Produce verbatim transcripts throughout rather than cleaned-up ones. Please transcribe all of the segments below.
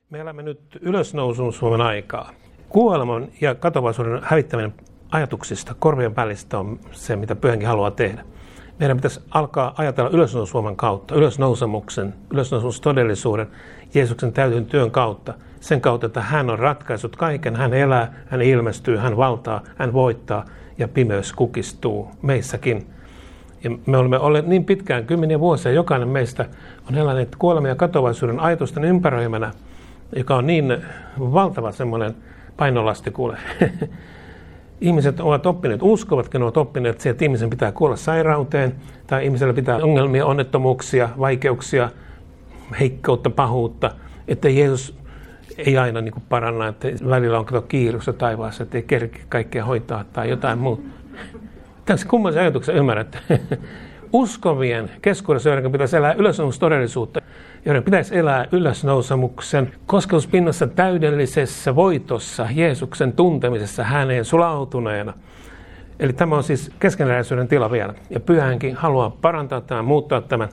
Me elämme nyt ylösnousun Suomen aikaa. Kuoleman ja katoavaisuuden hävittäminen ajatuksista, korvien välistä on se, mitä Pyhä Henki haluaa tehdä. Meidän pitäisi alkaa ajatella ylösnousun Suomen kautta, ylösnousemuksen, ylösnousun todellisuuden, Jeesuksen täytyn työn kautta. Sen kautta, että hän on ratkaissut kaiken, hän elää, hän ilmestyy, hän valtaa, hän voittaa ja pimeys kukistuu meissäkin. Ja me olemme olleet niin pitkään, kymmeniä vuosia, jokainen meistä on elänyt kuoleman ja katoavaisuuden ajatusten ympäröimänä, joka on niin valtava semmoinen painolasti kuule. Ihmiset ovat oppineet, uskovatkin ovat oppineet siihen, että ihmisen pitää kuolla sairauteen, tai ihmisellä pitää ongelmia, onnettomuuksia, vaikeuksia, heikkoutta, pahuutta, että Jeesus ei aina niin kuin paranna, että välillä on kato kiirussa taivaassa, että ei kerki kaikkea hoitaa tai jotain muuta. Tässä kummallisen ajatuksen ymmärrätte. Uskovien keskuudessa, joiden pitäisi elää ylösnousustodellisuutta, joiden pitäisi elää ylösnousemuksen kosketuspinnassa täydellisessä voitossa, Jeesuksen tuntemisessa häneen sulautuneena. Eli tämä on siis keskeneräisyyden tila vielä. Ja Pyhä Henki haluaa parantaa tämän, muuttaa tämän.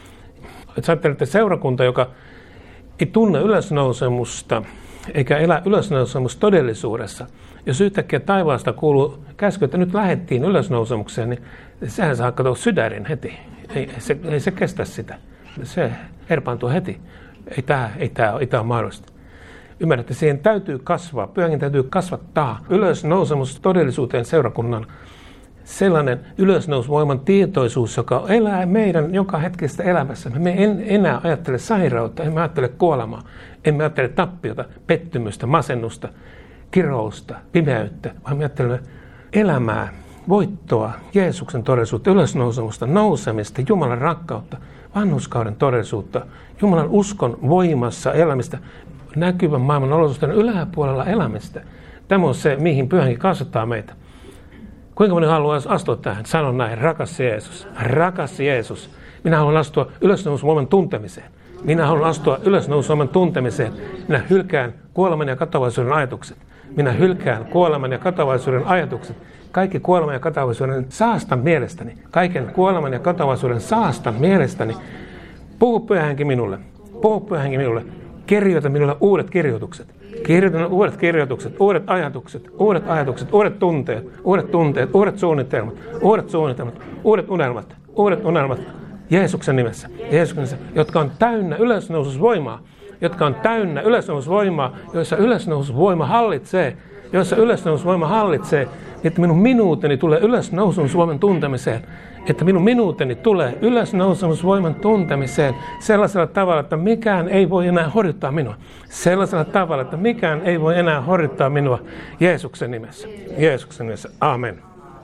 Jos ajattelette seurakunta, joka ei tunne ylösnousemusta, eikä elä ylösnousemustodellisuudessa. Jos yhtäkkiä taivaasta kuuluu käsky, että nyt lähdettiin ylösnousemukseen, niin sehän saa katsoa sydärin heti. Ei se, ei se kestä sitä. Se herpaantuu heti. Ei tämä ei tää ole, ole mahdollista. Ymmärrätte, siihen täytyy kasvaa. Pyhä Henki täytyy kasvattaa ylösnousemus todellisuuteen seurakunnan. Sellainen ylösnousuvoiman tietoisuus, joka elää meidän joka hetkistä elämässä. Me en enää ajattele sairautta, emme ajattele kuolemaa, emme ajattele tappiota, pettymystä, masennusta, kirousta, pimeyttä, vaan me ajattelemme elämää, voittoa, Jeesuksen todellisuutta, ylösnousemusta, nousemista, Jumalan rakkautta, vanhurskauden todellisuutta, Jumalan uskon voimassa elämistä, näkyvän maailman olosuhteiden yläpuolella elämistä. Tämä on se, mihin Pyhä Henki kasvattaa meitä. Kuinka moni haluaa astua tähän? Sano näin, rakas Jeesus, rakas Jeesus. Minä haluan astua ylösnousuvoiman tuntemiseen. Minä haluan astua ylösnousuvoiman tuntemiseen. Minä hylkään kuoleman ja katoavaisuuden ajatukset. Minä hylkään kuoleman ja katoavaisuuden ajatukset. Kaikki kuoleman ja katoavaisuuden saastan mielestäni. Kaiken kuoleman ja katoavaisuuden saastan mielestäni. Puhu Pyhä Henki minulle. Puhu Pyhä Henki minulle. Kirjoita minulle uudet kirjoitukset. Kirjoitan uudet kirjoitukset, uudet ajatukset, uudet ajatukset, uudet tunteet, uudet tunteet, uudet suunnitelmat, uudet suunnitelmat, uudet unelmat, uudet unelmat Jeesuksen nimessä, Jeesuksen nimessä, jotka on täynnä ylösnoususvoimaa, jotka on täynnä ylösnoususvoimaa, joissa ylösnoususvoima hallitsee, joissa ylösnoususvoima hallitsee, että minun minuuteni tulee ylösnousun Suomen tuntemiseen, että minun minuuteni tulee ylösnousemusvoiman tuntemiseen sellaisella tavalla, että mikään ei voi enää horjuttaa minua. Sellaisella tavalla, että mikään ei voi enää horjuttaa minua Jeesuksen nimessä. Jeesuksen nimessä. Amen.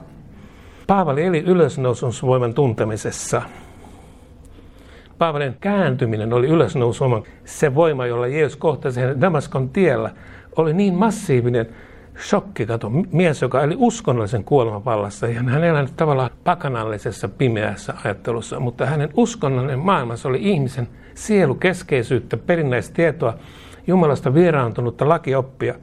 Paavali eli ylösnousemusvoiman tuntemisessa. Paavalin kääntyminen oli ylösnousuvoiman. Se voima, jolla Jeesus kohtasi hänen Damaskon tiellä, oli niin massiivinen, shokki, kato, mies, joka eli uskonnollisen kuoleman vallassa, ja hän elää tavallaan pakanallisessa pimeässä ajattelussa, mutta hänen uskonnollinen maailmansa oli ihmisen sielukeskeisyyttä, perinnäistietoa, Jumalasta vieraantunutta lakioppia,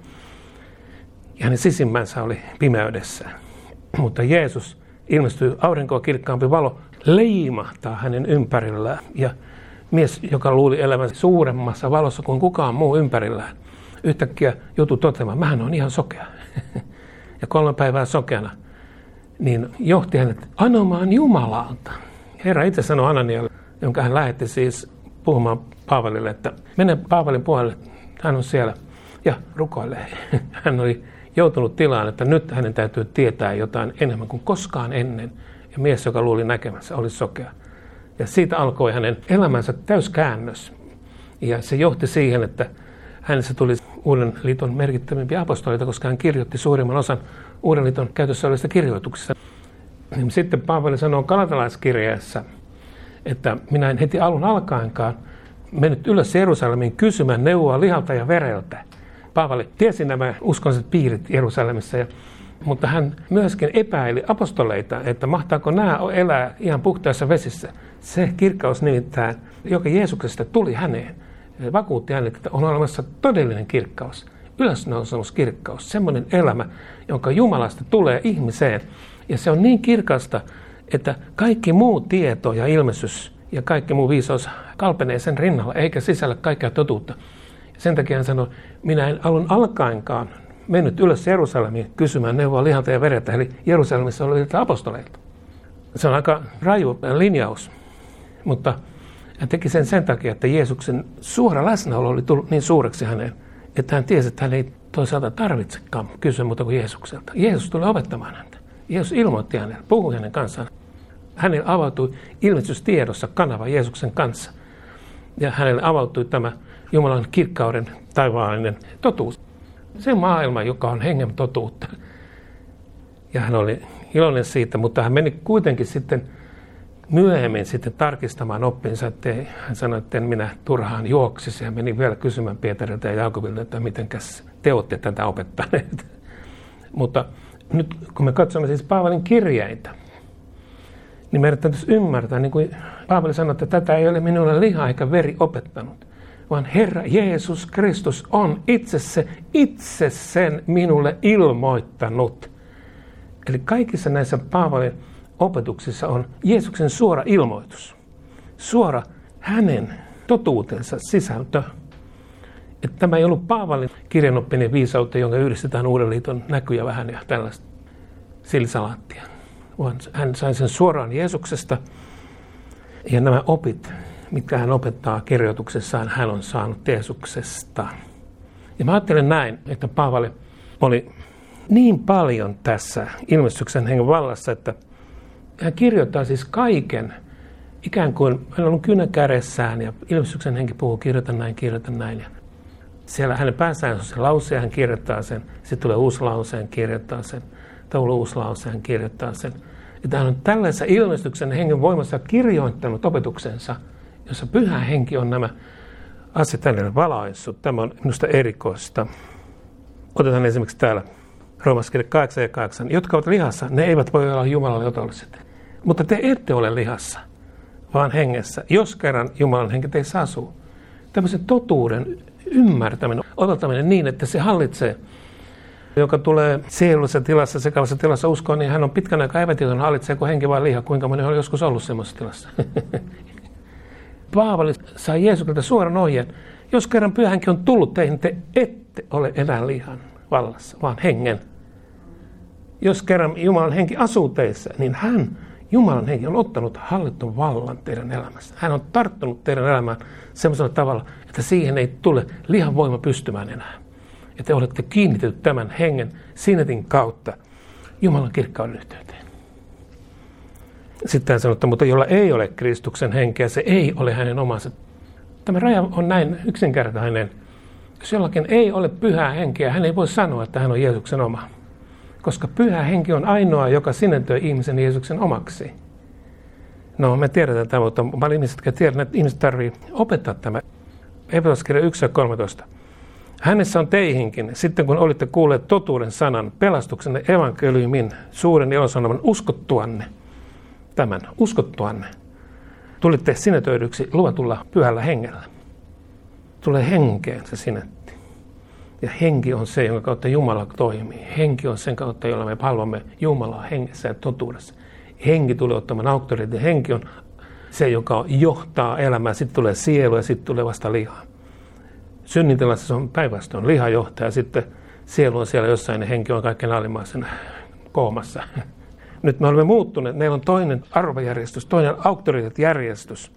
ja hänen sisimmänsä oli pimeydessä. Mutta Jeesus ilmestyy aurinkoa kirkkaampi valo, leimahtaa hänen ympärillään, ja mies, joka luuli elämänsä suuremmassa valossa kuin kukaan muu ympärillään, yhtäkkiä joutui toteamaan, mähän on ihan sokea. Ja kolme päivää sokeana, niin johti hänet anomaan Jumalalta. Herra itse sanoi Ananialle, jonka hän lähetti siis puhumaan Paavalille, että mene Paavalin puolelle, hän on siellä ja rukoilee. Hän oli joutunut tilaan, että nyt hänen täytyy tietää jotain enemmän kuin koskaan ennen. Ja mies, joka luuli näkemänsä, oli sokea. Ja siitä alkoi hänen elämänsä täyskäännös. Ja se johti siihen, että hänessä tuli Uuden liiton merkittävimpiä apostolita, koska hän kirjoitti suurimman osan Uuden liiton käytössä olevista kirjoituksista. Sitten Paavali sanoo Galatalaiskirjeessä, että minä en heti alun alkaenkaan mennyt ylös Jerusalemiin kysymään neuvoa lihalta ja vereltä. Paavali tiesi nämä uskonnolliset piirit Jerusalemissa, ja, mutta hän myöskin epäili apostoleita, että mahtaako nämä elää ihan puhtaissa vesissä. Se kirkkaus nimittäin, joka Jeesuksesta tuli häneen, vakuutti hänelle, että on olemassa todellinen kirkkaus, ylösnousemuskirkkaus, semmoinen elämä, jonka Jumalasta tulee ihmiseen. Ja se on niin kirkasta, että kaikki muu tieto ja ilmestys ja kaikki muu viisaus kalpenee sen rinnalla, eikä sisällä kaikkea totuutta. Sen takia hän sanoi, minä en alun alkaenkaan mennyt ylös Jerusalemiin kysymään neuvoa lihalta ja veretä, eli Jerusalemissa oli apostoleilta. Se on aika raju linjaus, mutta hän teki sen sen takia, että Jeesuksen suora läsnäolo oli tullut niin suureksi häneen, että hän tiesi, että hän ei toisaalta tarvitsekaan kysyä muuta kuin Jeesukselta. Jeesus tuli opettamaan häntä. Jeesus ilmoitti hänelle, puhui hänen kanssaan. Hänelle avautui ilmestystiedossa kanava Jeesuksen kanssa. Ja hänelle avautui tämä Jumalan kirkkauden taivaallinen totuus. Se maailma, joka on hengen totuutta. Ja hän oli iloinen siitä, mutta hän meni kuitenkin sitten myöhemmin sitten tarkistamaan oppinsa, että hän sanoi, että en minä turhaan juoksisi. Hän meni vielä kysymään Pietarilta ja Jaakobilta, että mitenkäs te olette tätä opettaneet. Mutta nyt kun me katsomme siis Paavalin kirjeitä, niin meidän täytyisi ymmärtää, niin kuin Paavali sanoi, että tätä ei ole minulle liha eikä veri opettanut, vaan Herra Jeesus Kristus on itse se, itse sen minulle ilmoittanut. Eli kaikissa näissä Paavalin opetuksissa on Jeesuksen suora ilmoitus, suora hänen totuutensa sisältö. Että tämä ei ollut Paavalin kirjanoppinen viisautta, jonka yhdistetään Uuden liiton näkyjä vähän ja tällaista silsalaattia. Vaan hän sai sen suoraan Jeesuksesta ja nämä opit, mitkä hän opettaa kirjoituksessaan, hän on saanut Jeesuksesta. Ja mä ajattelen näin, että Paavali oli niin paljon tässä ilmestyksen hengen vallassa, että hän kirjoittaa siis kaiken, ikään kuin hän on kynä kädessään ja ilmestyksen henki puhuu, kirjoita näin, kirjoita näin. Ja siellä hänen päässään on se lause ja hän kirjoittaa sen, sitten tulee uusi lause, hän kirjoittaa sen, tulee uusi lause, hän kirjoittaa sen. Että hän on tällaisessa ilmestyksen hengen voimassa kirjoittanut opetuksensa, jossa pyhä henki on nämä asiat hänelle valaissut. Tämä on minusta erikoista. Otetaan esimerkiksi täällä Roomaskirje kahdeksan ja kahdeksan. Jotka ovat lihassa, ne eivät voi olla Jumalalle otolliset. Mutta te ette ole lihassa, vaan hengessä, jos kerran Jumalan henki teissä asuu. Tämmöisen totuuden ymmärtäminen, otaltaminen niin, että se hallitsee, joka tulee sielullisessa tilassa, sekavassa tilassa uskoon, niin hän on pitkän aikaa epätietoinen, hallitseeko henki vai liha, kuinka moni on joskus ollut semmoisessa tilassa. Paavali sai Jeesukselta suoran ohjeen. Jos kerran pyhä henki on tullut teihin, te ette ole enää lihan vallassa, vaan hengen. Jos kerran Jumalan henki asuu teissä, niin hän, Jumalan henki, on ottanut hallitun vallan teidän elämässä. Hän on tarttunut teidän elämään semmoisella tavalla, että siihen ei tule lihan voima pystymään enää. Ja te olette kiinnitetty tämän hengen sinetin kautta Jumalan kirkkauden yhteyteen. Sitten hän sanoo, että mutta jolla ei ole Kristuksen henkeä, se ei ole hänen omansa. Tämä raja on näin yksinkertainen. Jos jollakin ei ole pyhää henkeä, hän ei voi sanoa, että hän on Jeesuksen oma. Koska pyhä henki on ainoa, joka sinetöi ihmisen Jeesuksen omaksi. No, me tiedetään tämä, mutta paljon ihmiset, jotka tiedät, että ihmiset tarvitsee opettaa tämä. Efesolaiskirja yksi ja kolmetoista. Hänessä on teihinkin, sitten kun olitte kuulleet totuuden sanan, pelastuksenne evankeliumin, suuren ilosanoman uskottuanne, tämän uskottuanne, tulitte sinetöidyksi luvatulla pyhällä hengellä. Tulee henkeen se sinetti. Ja henki on se, jonka kautta Jumala toimii. Henki on sen kautta, jolla me palvomme Jumalaa hengessä ja totuudessa. Henki tulee ottamaan auktoriteetin. Henki on se, joka johtaa elämää. Sitten tulee sielu ja sitten tulee vasta liha. Synnintilassa se on päinvastoin. Liha johtaa ja sitten sielu on siellä jossain ja henki on kaikkein alimmaisen koomassa. Nyt me olemme muuttuneet. Meillä on toinen arvojärjestys, toinen auktoriteettijärjestys.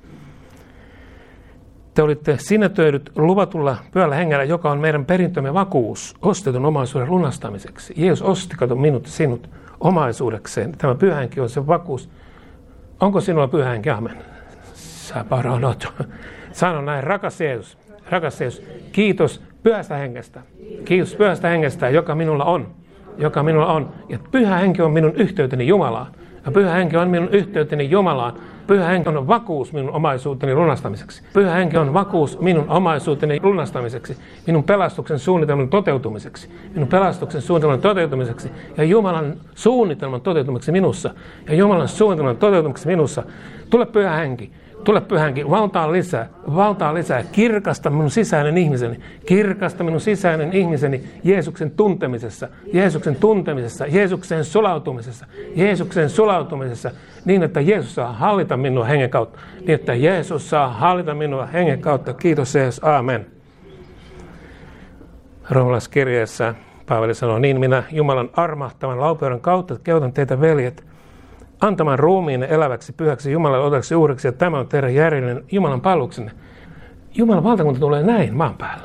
Te olitte sinetöidyt luvatulla pyhällä hengellä, joka on meidän perintömme vakuus ostetun omaisuuden lunastamiseksi. Jeesus osti, kato, minut sinut omaisuudekseen. Tämä pyhä henki on se vakuus. Onko sinulla pyhä henki? Amen. Sä paranot. Sano näin, rakas Jeesus, rakas Jeesus, kiitos pyhästä hengestä. Kiitos pyhästä hengestä, joka minulla on. Joka minulla on. Ja pyhä henki on minun yhteyteni Jumalaan. Ja pyhä henki on minun yhteyteni Jumalaan. Pyhä henki on vakuus minun omaisuuteni lunastamiseksi. Pyhä henki on vakuus minun omaisuuteni lunastamiseksi. Minun pelastuksen suunnitelman toteutumiseksi. Minun pelastuksen suunnitelman toteutumiseksi. Ja Jumalan suunnitelman toteutumiseksi minussa. Ja Jumalan suunnitelman toteutumiseksi minussa. Tule pyhä henki. Tule pyhä henki. Valtaa lisää. Valtaa lisää. Kirkasta minun sisäinen ihmiseni. Kirkasta minun sisäinen ihmiseni Jeesuksen tuntemisessa. Jeesuksen tuntemisessa. Jeesuksen sulautumisessa. Jeesuksen sulautumisessa. Niin, että Jeesus saa hallita minua hengen kautta. Niin, että Jeesus saa hallita minua hengen kautta. Kiitos Jeesus. Aamen. Roomalaiskirjeessä Paavali sanoo, niin minä Jumalan armahtavan laupeuden kautta kehotan teitä veljet antamaan ruumiinne eläväksi, pyhäksi, Jumalalle otaksi uhreksi, ja tämä on teidän järjellinen Jumalan palveluksenne. Jumalan valtakunta tulee näin maan päälle.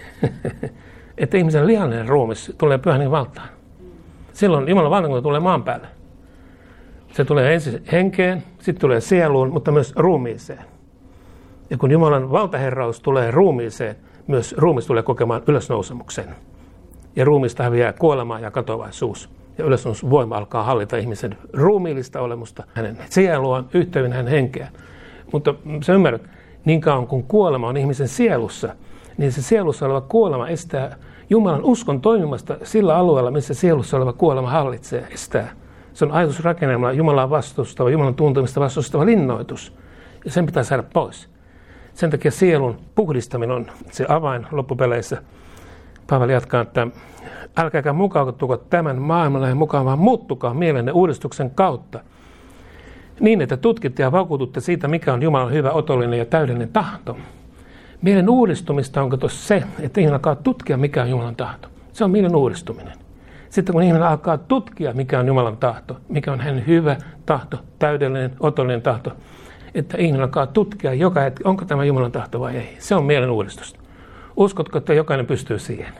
Että ihmisen lihallinen ruumis tulee pyhän valtaan. Silloin Jumalan valtakunta tulee maan päälle. Se tulee ensin henkeen, sitten tulee sieluun, mutta myös ruumiiseen. Ja kun Jumalan valtaherraus tulee ruumiiseen, myös ruumis tulee kokemaan ylösnousemuksen. Ja ruumista häviää kuolema ja katoavaisuus. Ja ylösnousemusvoima alkaa hallita ihmisen ruumiillista olemusta, hänen sieluaan, yhteyden hänen henkeään. Mutta sä ymmärrät, niin kauan kun kuolema on ihmisen sielussa, niin se sielussa oleva kuolema estää Jumalan uskon toimimasta sillä alueella, missä sielussa oleva kuolema hallitsee, estää. Se on ajatusrakennelma, Jumalan vastustava, Jumalan tuntemista vastustava linnoitus. Ja sen pitää saada pois. Sen takia sielun puhdistaminen on se avain loppupeleissä. Paavali jatkaa, että älkääkä mukautuko tämän maailmanlain mukaan, vaan muuttukaa mielenne uudistuksen kautta. Niin, että tutkitte ja vakuututte siitä, mikä on Jumalan hyvä, otollinen ja täydellinen tahto. Mielen uudistumista onko tuossa se, että ihminen alkaa tutkia, mikä on Jumalan tahto. Se on mielen uudistuminen. Sitten kun ihminen alkaa tutkia, mikä on Jumalan tahto, mikä on hänen hyvä tahto, täydellinen, otollinen tahto, että ihminen alkaa tutkia joka hetki, onko tämä Jumalan tahto vai ei. Se on mielen uudistusta. Uskotko, että jokainen pystyy siihen?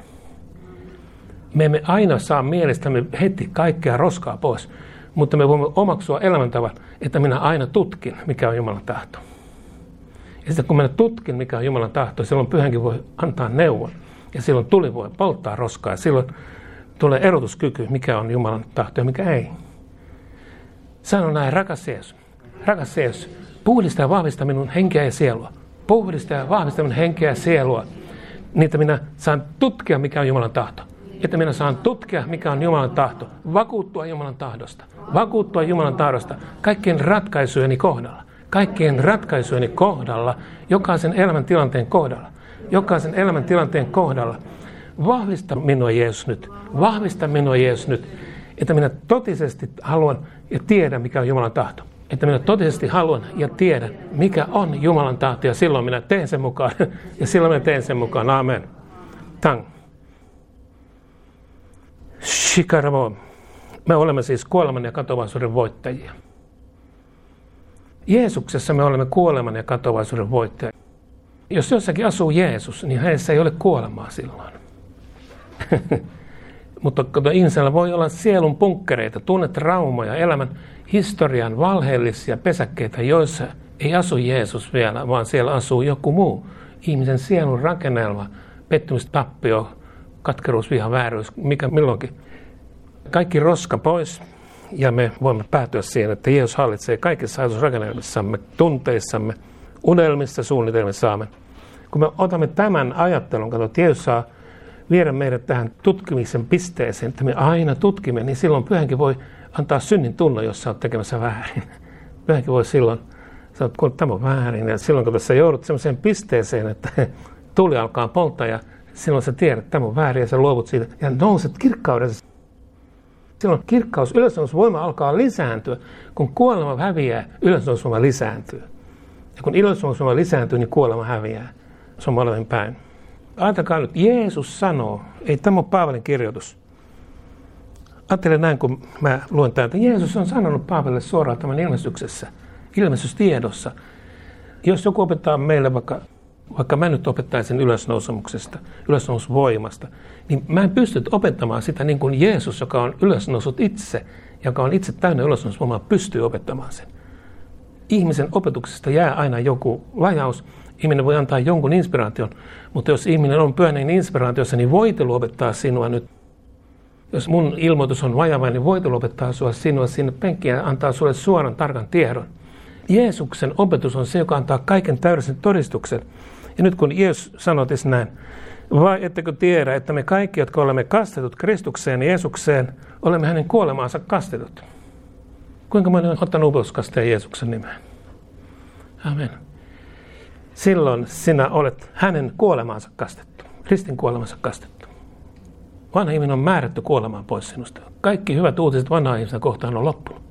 Me emme aina saa mielestämme heti kaikkea roskaa pois, mutta me voimme omaksua elämäntavan, että minä aina tutkin, mikä on Jumalan tahto. Ja sitten kun minä tutkin, mikä on Jumalan tahto, silloin pyhänkin voi antaa neuvon. Ja silloin tuli voi polttaa roskaa. Ja silloin tulee erotuskyky, mikä on Jumalan tahto ja mikä ei. Sano näin, rakas Jeesus, rakas Jeesus, puhdista ja vahvista minun henkeä ja sielua. Puhdista ja vahvista minun henkeä ja sielua. Niin, että minä saan tutkia, mikä on Jumalan tahto. Että minä saan tutkia, mikä on Jumalan tahto. Vakuuttua Jumalan tahdosta. Vakuuttua Jumalan tahdosta kaikkien ratkaisujeni kohdalla. Kaikkien ratkaisujeni kohdalla. Jokaisen elämäntilanteen kohdalla. Jokaisen elämäntilanteen kohdalla. Vahvista minua Jeesus nyt. Vahvista minua Jeesus nyt. Että minä totisesti haluan ja tiedän, mikä on Jumalan tahto. Että minä totisesti haluan ja tiedän, mikä on Jumalan tahto. Ja silloin minä teen sen mukaan. Ja silloin minä teen sen mukaan. Amen. Tang. Shikaravo. Me olemme siis kuoleman ja katoavaisuuden voittajia. Jeesuksessa me olemme kuoleman ja katoavaisuuden voittajia. Jos jossakin asuu Jeesus, niin hänessä ei ole kuolemaa silloin. Mutta ihmisellä voi olla sielun punkkereita, tunnetraumoja, elämän historian valheellisia pesäkkeitä, joissa ei asu Jeesus vielä, vaan siellä asuu joku muu. Ihmisen sielun rakennelma, pettymys, tappio, katkeruus, viha, vääryys, mikä milloinkin. Kaikki roska pois ja me voimme päätyä siihen, että Jeesus hallitsee kaikissa ajatusrakennelmissamme, tunteissamme, unelmissa, suunnitelmissamme. Kun me otamme tämän ajattelun, katso, että Jeesus saa viedä meidät tähän tutkimisen pisteeseen, että me aina tutkimme, niin silloin pyhänkin voi antaa synnin tunnon, jos sä oot tekemässä väärin. Pyhänkin voi silloin sanoa, että tämä on väärin. Ja silloin kun tässä joudut sellaiseen pisteeseen, että tuli alkaa polttaa ja silloin sä tiedät, että tämä on väärin ja sä luovut siitä ja nouset kirkkaudessa. Silloin kirkkaus, ylösnousuvoima alkaa lisääntyä. Kun kuolema häviää, ylösnousuvoima lisääntyy. Ja kun ylösnousuvoima lisääntyy, niin kuolema häviää. Se on molemmin päin. Ajatelkaa nyt, Jeesus sanoo, ei tämä ole Paavalin kirjoitus. Ajattelen näin, kun mä luen tämän, että Jeesus on sanonut Paavalille suoraan tämän ilmestyksessä, ilmestystiedossa. Jos joku opettaa meille, vaikka, vaikka mä nyt opettaisin ylösnousemuksesta, ylösnousuvoimasta, niin mä en pysty opettamaan sitä niin kuin Jeesus, joka on ylösnousut itse, joka on itse täynnä ylösnousuvoimaa, pystyy opettamaan sen. Ihmisen opetuksesta jää aina joku lajaus. Ihminen voi antaa jonkun inspiraation, mutta jos ihminen on pyhän inspiraatiossa, niin voitelu opettaa sinua nyt. Jos mun ilmoitus on vajavainen, niin voitelu opettaa sua sinua sinne penkkiin ja antaa sulle suoran tarkan tiedon. Jeesuksen opetus on se, joka antaa kaiken täydellisen todistuksen. Ja nyt kun Jeesus sanoo tässä näin, vai ettekö tiedä, että me kaikki, jotka olemme kastetut Kristukseen ja Jeesukseen, olemme hänen kuolemaansa kastetut. Kuinka moni on ottanut upeuskasteen Jeesuksen nimeen? Amen. Silloin sinä olet hänen kuolemaansa kastettu, ristin kuolemaansa kastettu. Vanha ihminen on määrätty kuolemaan pois sinusta. Kaikki hyvät uutiset vanhaa ihmistä kohtaan on loppunut.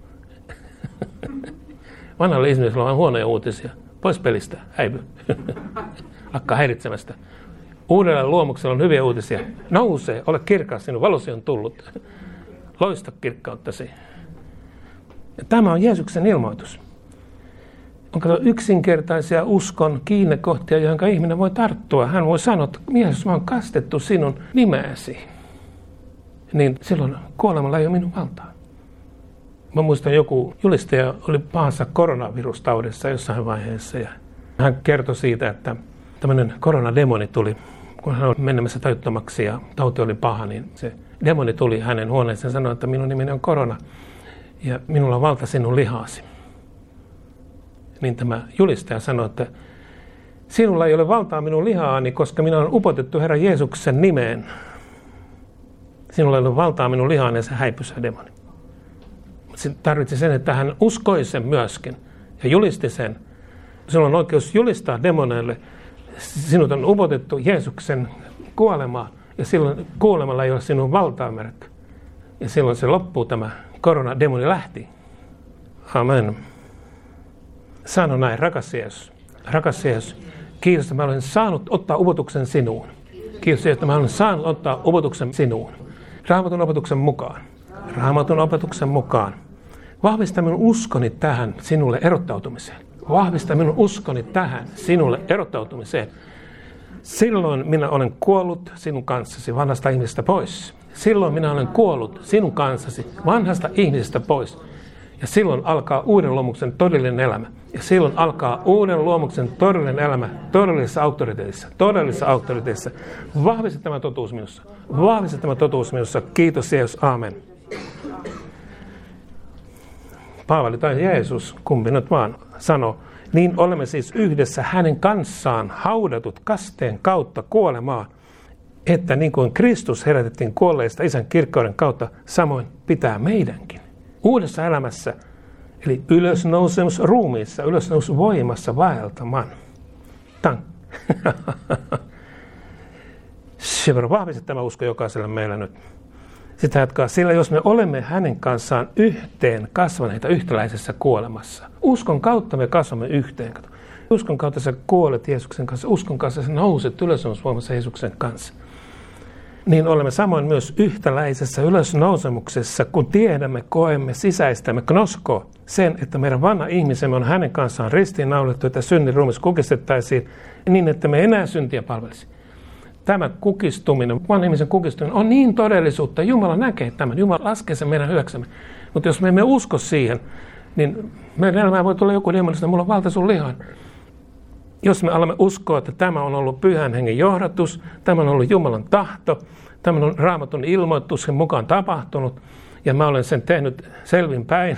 Vanhalle ihmisellä on huonoja uutisia. Pois pelistä, häivy. Lakkaa häiritsemästä. Uudella luomuksella on hyviä uutisia. Nouse, ole kirkas, sinun valosi on tullut. Loista kirkkauttasi. Ja tämä on Jeesuksen ilmoitus. On kato yksinkertaisia uskon kiinnekohtia, johon ihminen voi tarttua. Hän voi sanoa, että Jeesus, mä oon kastettu sinun nimeäsi. Niin silloin kuolemalla ei ole minun valtaa. Mä muistan, joku julistaja oli pahassa koronavirustaudissa jossain vaiheessa. Ja hän kertoi siitä, että tämmöinen koronademoni tuli, kun hän oli menemässä tajuttomaksi ja tauti oli paha, niin se demoni tuli hänen huoneeseen ja sanoi, että minun nimeni on korona ja minulla on valta sinun lihaasi. Niin tämä julistaja sanoi, että sinulla ei ole valtaa minun lihaani, koska minä olen upotettu Herran Jeesuksen nimeen. Sinulla ei ole valtaa minun lihaani ja se häipyi se demoni. Se tarvitsi sen, että hän uskoi sen myöskin ja julisti sen. Sinulla on oikeus julistaa demoneille. Sinut on upotettu Jeesuksen kuolemaan ja silloin kuolemalla ei ole sinun valtaa määrätty. Ja silloin se loppuu, tämä koronademoni lähti. Amen. Sano näin, rakas Jeesus. Rakas Jeesus, kiitos, että mä olen saanut ottaa upotuksen sinuun. Kiitos, että mä olen saanut ottaa upotuksen sinuun. Raamatun opetuksen mukaan. Raamatun opetuksen mukaan. Vahvista minun uskoni tähän sinulle erottautumiseen. Vahvista minun uskoni tähän sinulle erottautumiseen. Silloin minä olen kuollut sinun kanssasi vanhasta ihmisestä pois. Silloin minä olen kuollut sinun kanssasi vanhasta ihmisestä pois. Ja silloin alkaa uuden luomuksen todellinen elämä. Ja silloin alkaa uuden luomuksen todellinen elämä todellisessa auktoriteetissa. Todellisessa auktoriteetissa. Vahvista tämä totuus minussa. Vahvista tämä totuus minussa. Kiitos Jeesus. Aamen. Paavali tai Jeesus, kumpi nyt vaan, sanoo, niin olemme siis yhdessä hänen kanssaan haudatut kasteen kautta kuolemaan, että niin kuin Kristus herätettiin kuolleista Isän kirkkauden kautta, samoin pitää meidänkin. Uudessa elämässä, eli ylösnousemus ruumiissa, ylösnousemus voimassa vaeltamaan. Tang. Se on vahvistaa tämä usko jokaiselle meillä nyt. Sitä jatkaa, sillä jos me olemme hänen kanssaan yhteen kasvaneita yhtäläisessä kuolemassa. Uskon kautta me kasvamme yhteen. Uskon kautta sä kuolet Jeesuksen kanssa. Uskon kanssa sä nouset ylösnousemusvoimassa Jeesuksen kanssa. Niin olemme samoin myös yhtäläisessä ylösnousemuksessa, kun tiedämme, koemme, sisäistämme, knosko sen, että meidän vanha ihmisemme on hänen kanssaan ristiinnaulettu, että synnin ruumis kukistettaisiin niin, että me enää syntiä palvelisi. Tämä kukistuminen, vanhan ihmisen kukistuminen on niin todellisuutta. Jumala näkee tämän. Jumala laskee sen meidän hyväksemme. Mutta jos me emme usko siihen, niin meidän elämään voi tulla joku demonista, mulla on valta sun lihaan. Jos me alamme uskoa, että tämä on ollut Pyhän Hengen johdatus, tämä on ollut Jumalan tahto, tämä on Raamatun ilmoitus, sen mukaan tapahtunut, ja mä olen sen tehnyt selvin päin,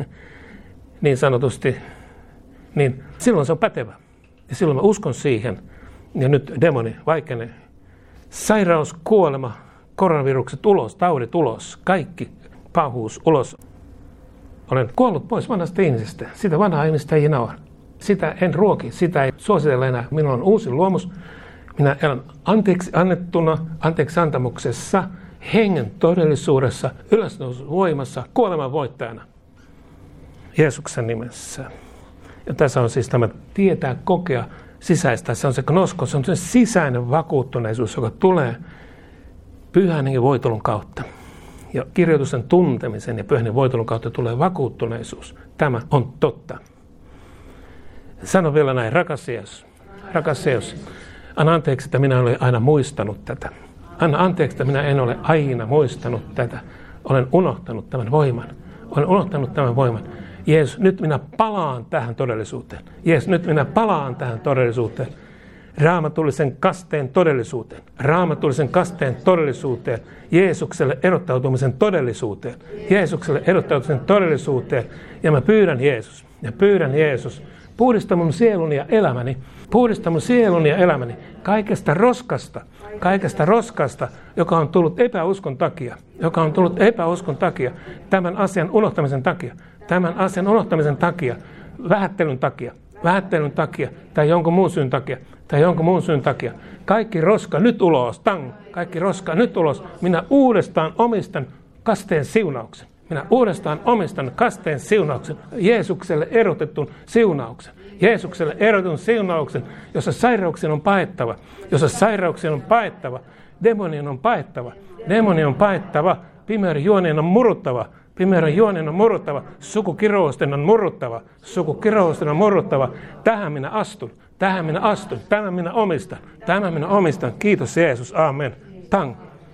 niin sanotusti, niin silloin se on pätevä. Ja silloin mä uskon siihen, ja nyt demoni vaikenee. Sairaus, kuolema, koronavirukset ulos, taudit ulos, kaikki pahuus ulos. Olen kuollut pois vanhasta ihmisestä. Sitä vanhaa ihmistä ei enää ole. Sitä en ruoki, sitä ei suositella enää. Minulla on uusi luomus. Minä elän anteeksi annettuna, anteeksi antamuksessa, hengen todellisuudessa, ylösnousuvoimassa, kuoleman voittajana. Jeesuksen nimessä. Ja tässä on siis tämä tietää, kokea, sisäistä. Se on se knosko, se on se sisäinen vakuuttuneisuus, joka tulee Pyhän Hengen voitelun kautta. Ja kirjoitusten tuntemisen ja Pyhän Hengen voitelun kautta tulee vakuuttuneisuus. Tämä on totta. Sano vielä näin, rakas Jeesus, rakas Jeesus, anna anteeksi, että minä olen aina muistanut tätä. Anna anteeksi, että minä en ole aina muistanut tätä. Olen unohtanut tämän voiman. Olen unohtanut tämän voiman. Jeesus, nyt minä palaan tähän todellisuuteen. Jeesus, nyt minä palaan tähän todellisuuteen. Raamatullisen kasteen todellisuuteen. Raamatullisen kasteen todellisuuteen. Jeesukselle erottautumisen todellisuuteen. Jeesukselle erottautumisen todellisuuteen. Ja mä pyydän Jeesus. Ja pyydän Jeesus. Puhdista mun sieluni ja elämäni. Puhdista mun sieluni ja elämäni. Kaikesta roskasta. Kaikesta roskasta, joka on tullut epäuskon takia. Joka on tullut epäuskon takia. Tämän asian unohtamisen takia. Tämän asian unohtamisen takia. Vähättelyn takia. Vähättelyn takia. Tai jonkun muun syyn takia. Tai jonkun muun syyn takia. Kaikki roska nyt ulos. Tang. Kaikki roska nyt ulos. Minä uudestaan omistan kasteen siunauksen. Minä uudestaan omistan kasteen siunauksen, Jeesukselle erotetun siunauksen. Jeesukselle erotetun siunauksen, jossa sairauksien on paettava, jossa sairauksien on paettava, demonien on paettava, demonien on paettava, pimeyden juonien on muruttava, pimeyden juonien on muruttava, sukukirousten on muruttava, sukukirousten on muruttava. Tähän minä astun, tähän minä astun, tämän minä omistan, tämän minä omistan. Kiitos Jeesus, amen. Tang.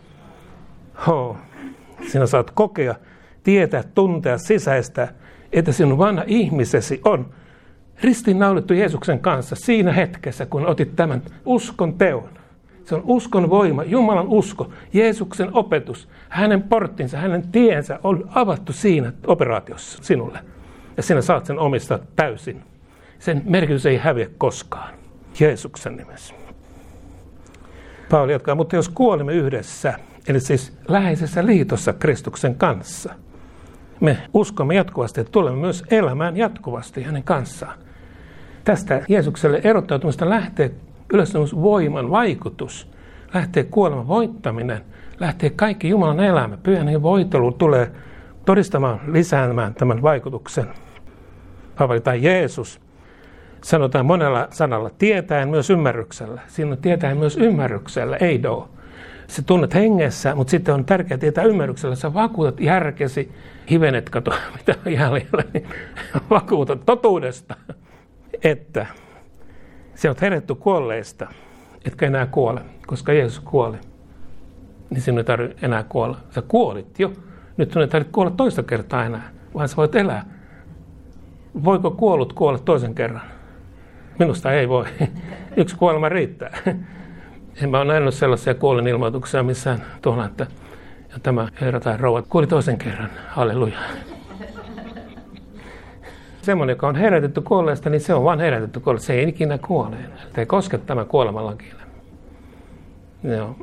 Ho. Sinä saat kokea, tietää, tuntea, sisäistää, että sinun vanha ihmisesi on ristiinnaulittu Jeesuksen kanssa siinä hetkessä, kun otit tämän uskon teon. Se on uskon voima, Jumalan usko, Jeesuksen opetus, hänen porttinsa, hänen tiensä on avattu siinä operaatiossa sinulle. Ja sinä saat sen omistaa täysin. Sen merkitys ei häviä koskaan. Jeesuksen nimessä. Paavali jatkaa, mutta jos kuolemme yhdessä, eli siis läheisessä liitossa Kristuksen kanssa, me uskomme jatkuvasti, että tulemme myös elämään jatkuvasti hänen kanssaan. Tästä Jeesukselle erottautumista lähtee ylösnousuvoiman vaikutus, lähtee kuoleman voittaminen, lähtee kaikki Jumalan elämä. Pyhän hengen voitelu tulee todistamaan, lisäämään tämän vaikutuksen. Paavali tai Jeesus, sanotaan monella sanalla, tietäen myös ymmärryksellä. Siinä on tietäen myös ymmärryksellä, ei do. Se tunnet hengessä, mutta sitten on tärkeää tietää ymmärryksellä. Sä vakuutat järkesi, hivenet, kato mitä on jäljellä, niin vakuutat totuudesta, että sä oot herätty kuolleista, etkä enää kuole, koska Jeesus kuoli. Niin sinun ei tarvitse enää kuolla. Sä kuolit jo. Nyt sinun ei tarvitse kuolla toista kertaa enää, vaan sä voit elää. Voiko kuollut kuolla toisen kerran? Minusta ei voi. Yksi kuolema riittää. En mä ole nähnyt sellaisia kuolinilmoituksia missään tuolla, että ja tämä herra tai rouva kuoli toisen kerran. Halleluja. Semmoinen, joka on herätetty kuolleesta, niin se on vaan herätetty kuolleesta. Se ei ikinä kuole. Se ei koske tämän kuolemanlakiin. Joo.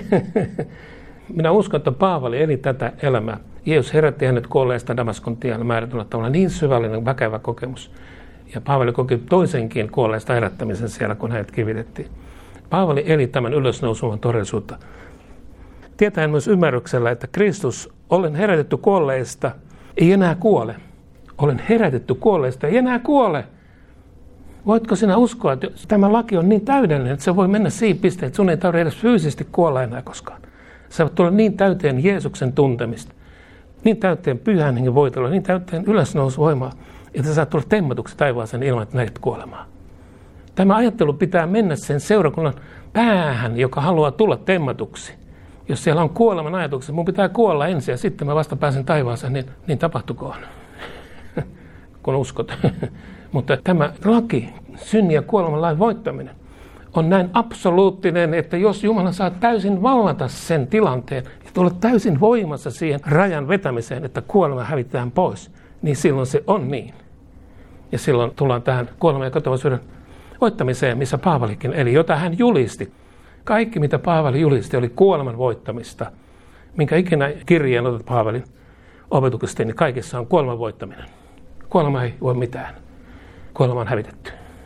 Minä uskon, että Paavali eli tätä elämää. Jeesus herätti hänet kuolleesta Damaskon tiellä määrätyllä tavalla. Niin syvällinen, väkevä kokemus. Ja Paavali koki toisenkin kuolleesta herättämisen siellä, kun hänet kivitettiin. Paavali eli tämän ylösnousuman todellisuutta. Tietäen myös ymmärryksellä, että Kristus, olen herätetty kuolleista, ei enää kuole. Olen herätetty kuolleista, ei enää kuole. Voitko sinä uskoa, että tämä laki on niin täydellinen, että se voi mennä siihen pisteen, että sun ei tarvitse edes fyysisesti kuolla enää koskaan. Sä voit tulla niin täyteen Jeesuksen tuntemista, niin täyteen pyhän hengen voitelua, niin täyteen ylösnousuvoimaa, että sä saat tulla temmatuksi taivaaseen ilman, että näet kuolemaa. Tämä ajattelu pitää mennä sen seurakunnan päähän, joka haluaa tulla temmatuksi. Jos siellä on kuoleman ajatukset, mun pitää kuolla ensin ja sitten mä vasta pääsen taivaaseen, niin, niin tapahtukoon, kun uskot. Mutta tämä laki, synnin ja kuoleman lain voittaminen, on näin absoluuttinen, että jos Jumala saa täysin vallata sen tilanteen ja tulla täysin voimassa siihen rajan vetämiseen, että kuolema hävitään pois, niin silloin se on niin. Ja silloin tullaan tähän kuoleman ja katoavaisuuden voittamiseen, missä Paavalikin eli, jota hän julisti. Kaikki, mitä Paavali julisti, oli kuoleman voittamista. Minkä ikinä kirjeen otat Paavalin opetuksesta, niin kaikessa on kuoleman voittaminen. Kuolema ei voi mitään. Kuolema on hävitetty.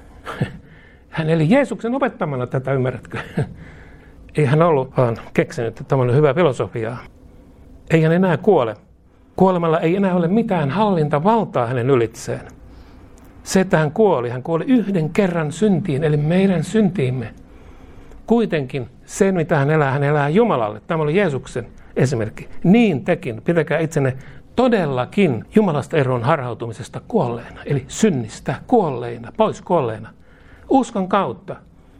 Hän eli Jeesuksen opettamana tätä, ymmärrätkö? Ei hän ollut vaan keksinyt tämmöinen hyvä filosofiaa. Ei hän enää kuole. Kuolemalla ei enää ole mitään hallintavaltaa hänen ylitseen. Se, että hän kuoli, hän kuoli yhden kerran syntiin, eli meidän syntiimme. Kuitenkin sen, mitä hän elää, hän elää Jumalalle. Tämä oli Jeesuksen esimerkki. Niin tekin, pitäkää itsenne todellakin Jumalasta eroon harhautumisesta kuolleena, eli synnistä kuolleina, pois kuolleena, uskon kautta.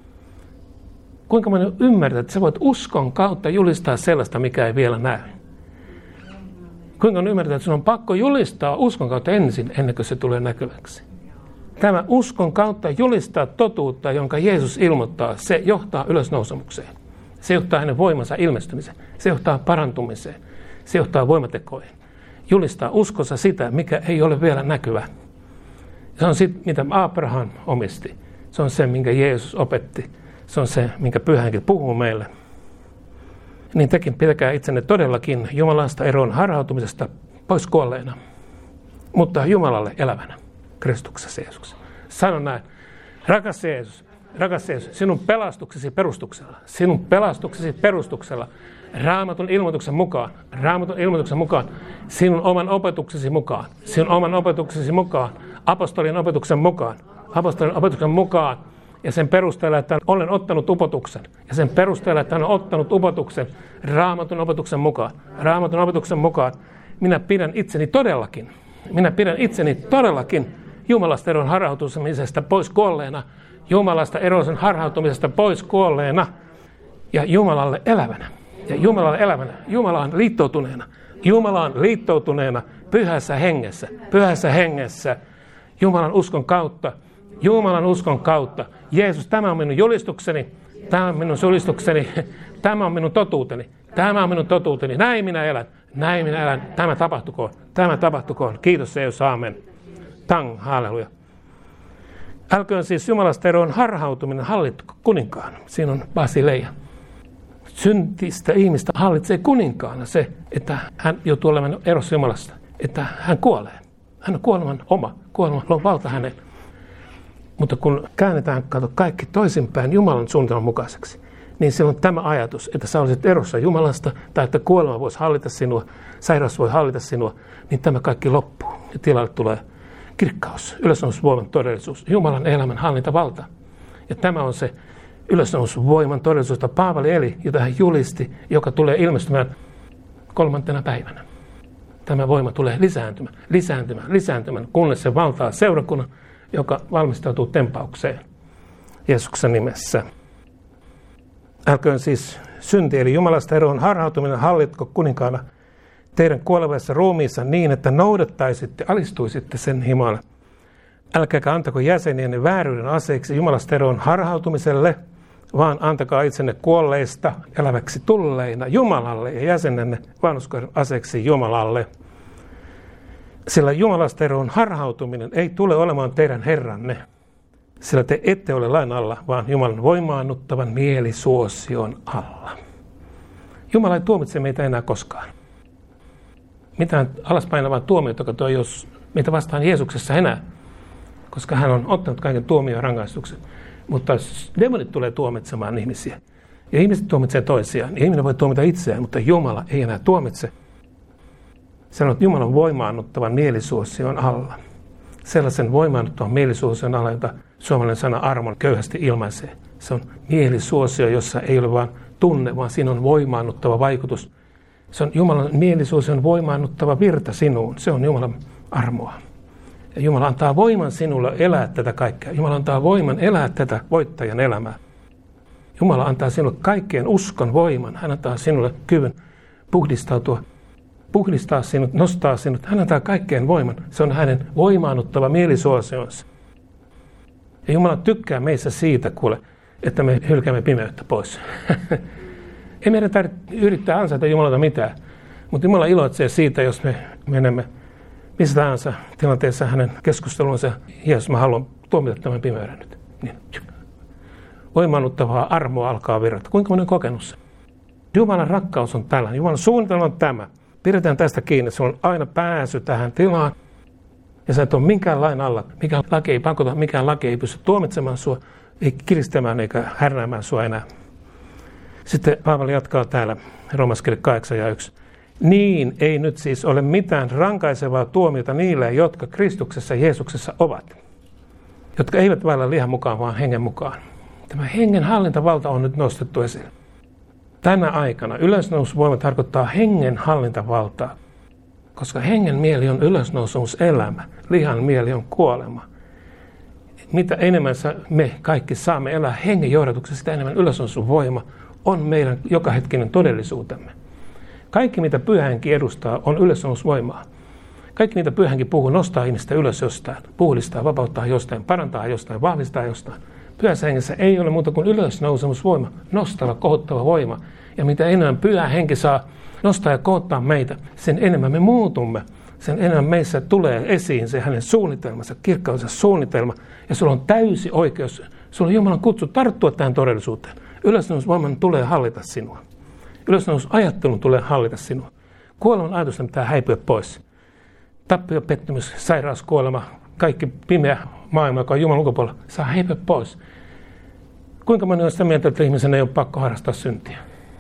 Kuinka moni ymmärtää, että sä voit uskon kautta julistaa sellaista, mikä ei vielä näy? Kuinka moni ymmärtää, että sun on pakko julistaa uskon kautta ensin, ennen kuin se tulee näkyväksi? Tämä uskon kautta julistaa totuutta, jonka Jeesus ilmoittaa, se johtaa ylösnousemukseen. Se johtaa hänen voimansa ilmestymiseen. Se johtaa parantumiseen. Se johtaa voimatekoihin. Julistaa uskossa sitä, mikä ei ole vielä näkyvä. Se on sitä, mitä Abraham omisti. Se on se, minkä Jeesus opetti. Se on se, minkä Pyhä Henki puhuu meille. Niin tekin pitäkää itsenne todellakin Jumalasta eroon harhautumisesta pois kuolleena, mutta Jumalalle elävänä. Kristuksessa Jeesuksessa. Sano näin. Rakas Jeesus, Rakas Jeesus, sinun pelastuksesi perustuksella, sinun pelastuksesi perustuksella, Raamatun ilmoituksen mukaan, Raamatun ilmoituksen mukaan, sinun oman opetuksesi mukaan, sinun oman opetuksesi mukaan, apostolien opetuksen mukaan, apostolien opetuksen mukaan, ja sen perusteella, että olen ottanut upotuksen, ja sen perusteella, että hän on ottanut upotuksen Raamatun opetuksen mukaan, Raamatun opetuksen mukaan, minä pidän itseni todellakin, minä pidän itseni todellakin Jumalasta eron harhautumisesta pois kuolleena, Jumalasta eroisen harhautumisesta pois kuolleena ja Jumalalle elävänä. Ja Jumalalle elävänä, Jumalaan liittoutuneena, Jumalaan liittoutuneena pyhässä hengessä, pyhässä hengessä, Jumalan uskon kautta, Jumalan uskon kautta. Jeesus, tämä on minun julistukseni, tämä on minun julistukseni, tämä on minun totuuteni, tämä on minun totuuteni, näin minä elän, näin minä elän, tämä tapahtukoon, tämä tapahtukoon. Kiitos Jeesus, aamen. Tang, halleluja. Älköön siis Jumalasta eroon harhautuminen hallitko kuninkaan. Siinä on basileia. Syntistä ihmistä hallitsee kuninkaana se, että hän joutuu olemaan erossa Jumalasta. Että hän kuolee. Hän on kuoleman oma. Kuoleman on valta hänen. Mutta kun käännetään kato kaikki toisinpäin Jumalan suunnitelman mukaiseksi, niin silloin tämä ajatus, että sä olisit erossa Jumalasta, tai että kuolema voisi hallita sinua, sairaus voi hallita sinua, niin tämä kaikki loppuu. Ja tilalle tulee kirkkaus, ylösnousuvoiman todellisuus, Jumalan elämän hallintavalta. Ja tämä on se ylösnousuvoiman todellisuus, jota Paavali eli, jota hän julisti, joka tulee ilmestymään kolmantena päivänä. Tämä voima tulee lisääntymään, lisääntymään, lisääntymään, kunnes se valtaa seurakunnan, joka valmistautuu tempaukseen Jeesuksen nimessä. Älköön siis synti, eli Jumalasta eroon harhautuminen hallitko kuninkaana teidän kuolevassa ruumiissa niin, että noudattaisitte, alistuisitte sen himoille. Älkääkä antako jäsenienne vääryyden aseeksi Jumalasta eroon harhautumiselle, vaan antakaa itsenne kuolleista eläväksi tulleina Jumalalle ja jäsenenne vanhurskauden aseeksi Jumalalle. Sillä Jumalasta eroon harhautuminen ei tule olemaan teidän Herranne, sillä te ette ole lain alla, vaan Jumalan voimaannuttavan mielisuosion alla. Jumala ei tuomitse meitä enää koskaan. Mitään alaspainavaa tuomiota, joka tuo jos meitä vastaan Jeesuksessa enää, koska hän on ottanut kaiken tuomion ja rangaistuksen. Mutta demonit tulee tuomitsemaan ihmisiä. Ja ihmiset tuomitsee toisiaan. Ja ihminen voi tuomita itseään, mutta Jumala ei enää tuomitse. Sanoo, että Jumalan voimaannuttavan mielisuosion alla. Sellaisen voimaannuttavan mielisuosion alla, jota suomalainen sana armon köyhästi ilmaisee. Se on mielisuosio, jossa ei ole vain tunne, vaan siinä on voimaannuttava vaikutus. Se on Jumalan mielisuosion voimaannuttava virta sinuun. Se on Jumalan armoa. Ja Jumala antaa voiman sinulle elää tätä kaikkea. Jumala antaa voiman elää tätä voittajan elämää. Jumala antaa sinulle kaikkeen uskon voiman. Hän antaa sinulle kyvyn puhdistautua, puhdistaa sinut, nostaa sinut. Hän antaa kaikkeen voiman. Se on hänen voimaannuttava mielisuosionsa. Ja Jumala tykkää meissä siitä, kuule, että me hylkäämme pimeyttä pois. Ei meidän tarvitse yrittää ansaita Jumalalta mitään, mutta Jumala iloitsee siitä, jos me menemme missä tahansa tilanteessa hänen keskustelunsa. Jeesus, mä haluan tuomita tämän pimeyden nyt. Niin. Voimaannuttavaa armoa alkaa virrata. Kuinka moni on kokenut se? Jumalan rakkaus on tällainen. Jumalan suunnitelma on tämä. Pidetään tästä kiinni. Sulla on aina pääsy tähän tilaan. Ja sä et ole minkään lain alla. Mikään laki ei pakota, mikään laki ei pysty tuomitsemaan sua, ei kiristämään eikä härnäämään sua enää. Sitten Paavali jatkaa täällä Roomaskirje kahdeksan ja yksi. Niin ei nyt siis ole mitään rankaisevaa tuomiota niille, jotka Kristuksessa Jeesuksessa ovat, jotka eivät vailla lihan mukaan, vaan hengen mukaan. Tämä hengen hallintavalta on nyt nostettu esille. Tänä aikana ylösnousuvoima tarkoittaa hengen hallintavaltaa, koska hengen mieli on ylösnousuelämä, lihan mieli on kuolema. Mitä enemmän me kaikki saamme elää hengen johdatuksessa, sitä enemmän ylösnousuvoima on meidän jokahetkinen todellisuutemme. Kaikki, mitä Pyhä Henki edustaa, on ylösnousuvoimaa. Kaikki, mitä Pyhä Henki puhuu, nostaa ihmistä ylös jostain, puhdistaa, vapauttaa jostain, parantaa jostain, vahvistaa jostain. Pyhässä hengessä ei ole muuta kuin ylösnousemusvoima, nostava, kohottava voima. Ja mitä enemmän Pyhä Henki saa nostaa ja kohottaa meitä, sen enemmän me muutumme. Sen enemmän meissä tulee esiin se hänen suunnitelmansa, kirkkautensa suunnitelma. Ja sulla on täysi oikeus, sulla on Jumalan kutsu tarttua tähän todellisuuteen. Ylösnousemusvoiman tulee hallita sinua. Ylösnoususajattelun tulee hallita sinua. Kuoleman ajatusten pitää häipyä pois. Tappio, pettymys, sairaus, kuolema, kaikki pimeä maailma, joka on Jumalan ulkopuolella, saa häipyä pois. Kuinka moni on sitä mieltä, että ihmisen ei ole pakko harrastaa syntiä?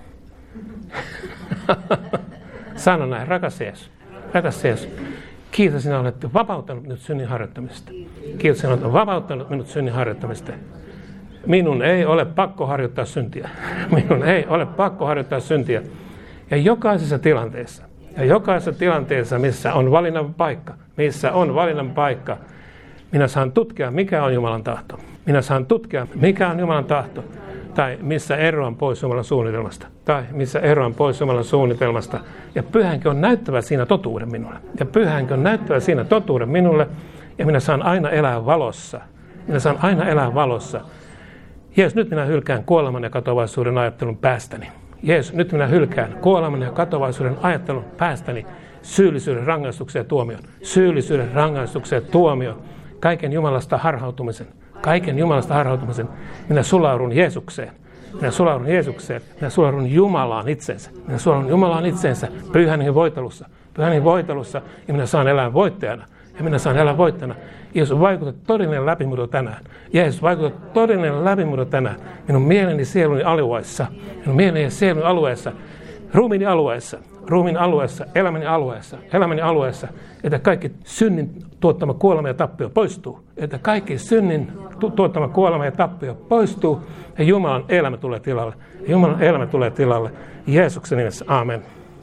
Sano näin, rakas Jeesus, rakas Jeesus. Kiitos, sinä olet vapauttanut minut synnin harjoittamista. Kiitos, sinä olet vapauttanut minut synnin harjoittamista. Minun ei ole pakko harjoittaa syntiä. Minun ei ole pakko harjoittaa syntiä. Ja jokaisessa tilanteessa, ja jokaisessa tilanteessa, missä on valinnan paikka, missä on valinnan paikka, minä saan tutkia, mikä on Jumalan tahto. Minä saan tutkia, mikä on Jumalan tahto. Tai missä eroan pois Jumalan suunnitelmasta. Tai missä eroan pois Jumalan suunnitelmasta. Ja pyhänkin on näyttävä siinä totuuden minulle. Ja pyhänkin on näyttävä siinä totuuden minulle. Ja minä saan aina elää valossa. Minä saan aina elää valossa. Jeesus, nyt minä hylkään kuoleman ja katovaisuuden ajattelun päästäni. Jeesus, nyt minä hylkään kuoleman ja katovaisuuden ajattelun päästäni. Syyllisyyden rangaistukseen ja tuomion. Syyllisyyden rangaistukseen ja tuomion. Kaiken Jumalasta harhautumisen. Kaiken Jumalasta harhautumisen. Minä sulaudun Jeesukseen. Minä sulaudun Jeesukseen. Minä sulaudun Jumalaan itsensä. Minä sulaudun Jumalaan itsensä pyhän hengen voitelussa. Pyhän hengen voitelussa. Ja minä saan elää voittajana. Ja minä saan elää voittajana. Jeesus, vaikuta todellinen läpimurto tänään. Jeesus, vaikuta todellinen läpimurto tänään. Minun mieleni, sieluni alueessa. Minun mieleni ja sieluni alueessa. Ruumiini alueessa. Ruumiin alueessa. Elämäni alueessa. Elämäni alueessa. Että kaikki synnin tuottama kuolema ja tappio poistuu. Että kaikki synnin tu- tuottama kuolema ja tappio poistuu. Ja Jumalan elämä tulee tilalle. Ja Jumalan elämä tulee tilalle. Jeesuksen nimessä. Aamen.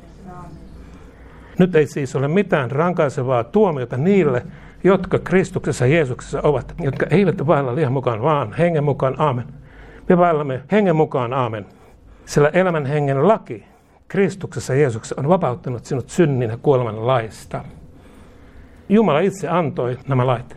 Nyt ei siis ole mitään rankaisevaa tuomiota niille, jotka Kristuksessa Jeesuksessa ovat, jotka eivät vailla lihan mukaan, vaan hengen mukaan. Aamen. Me vaillamme hengen mukaan. Aamen. Sillä elämän hengen laki Kristuksessa Jeesuksessa on vapauttanut sinut synnin ja kuoleman laista. Jumala itse antoi nämä lait.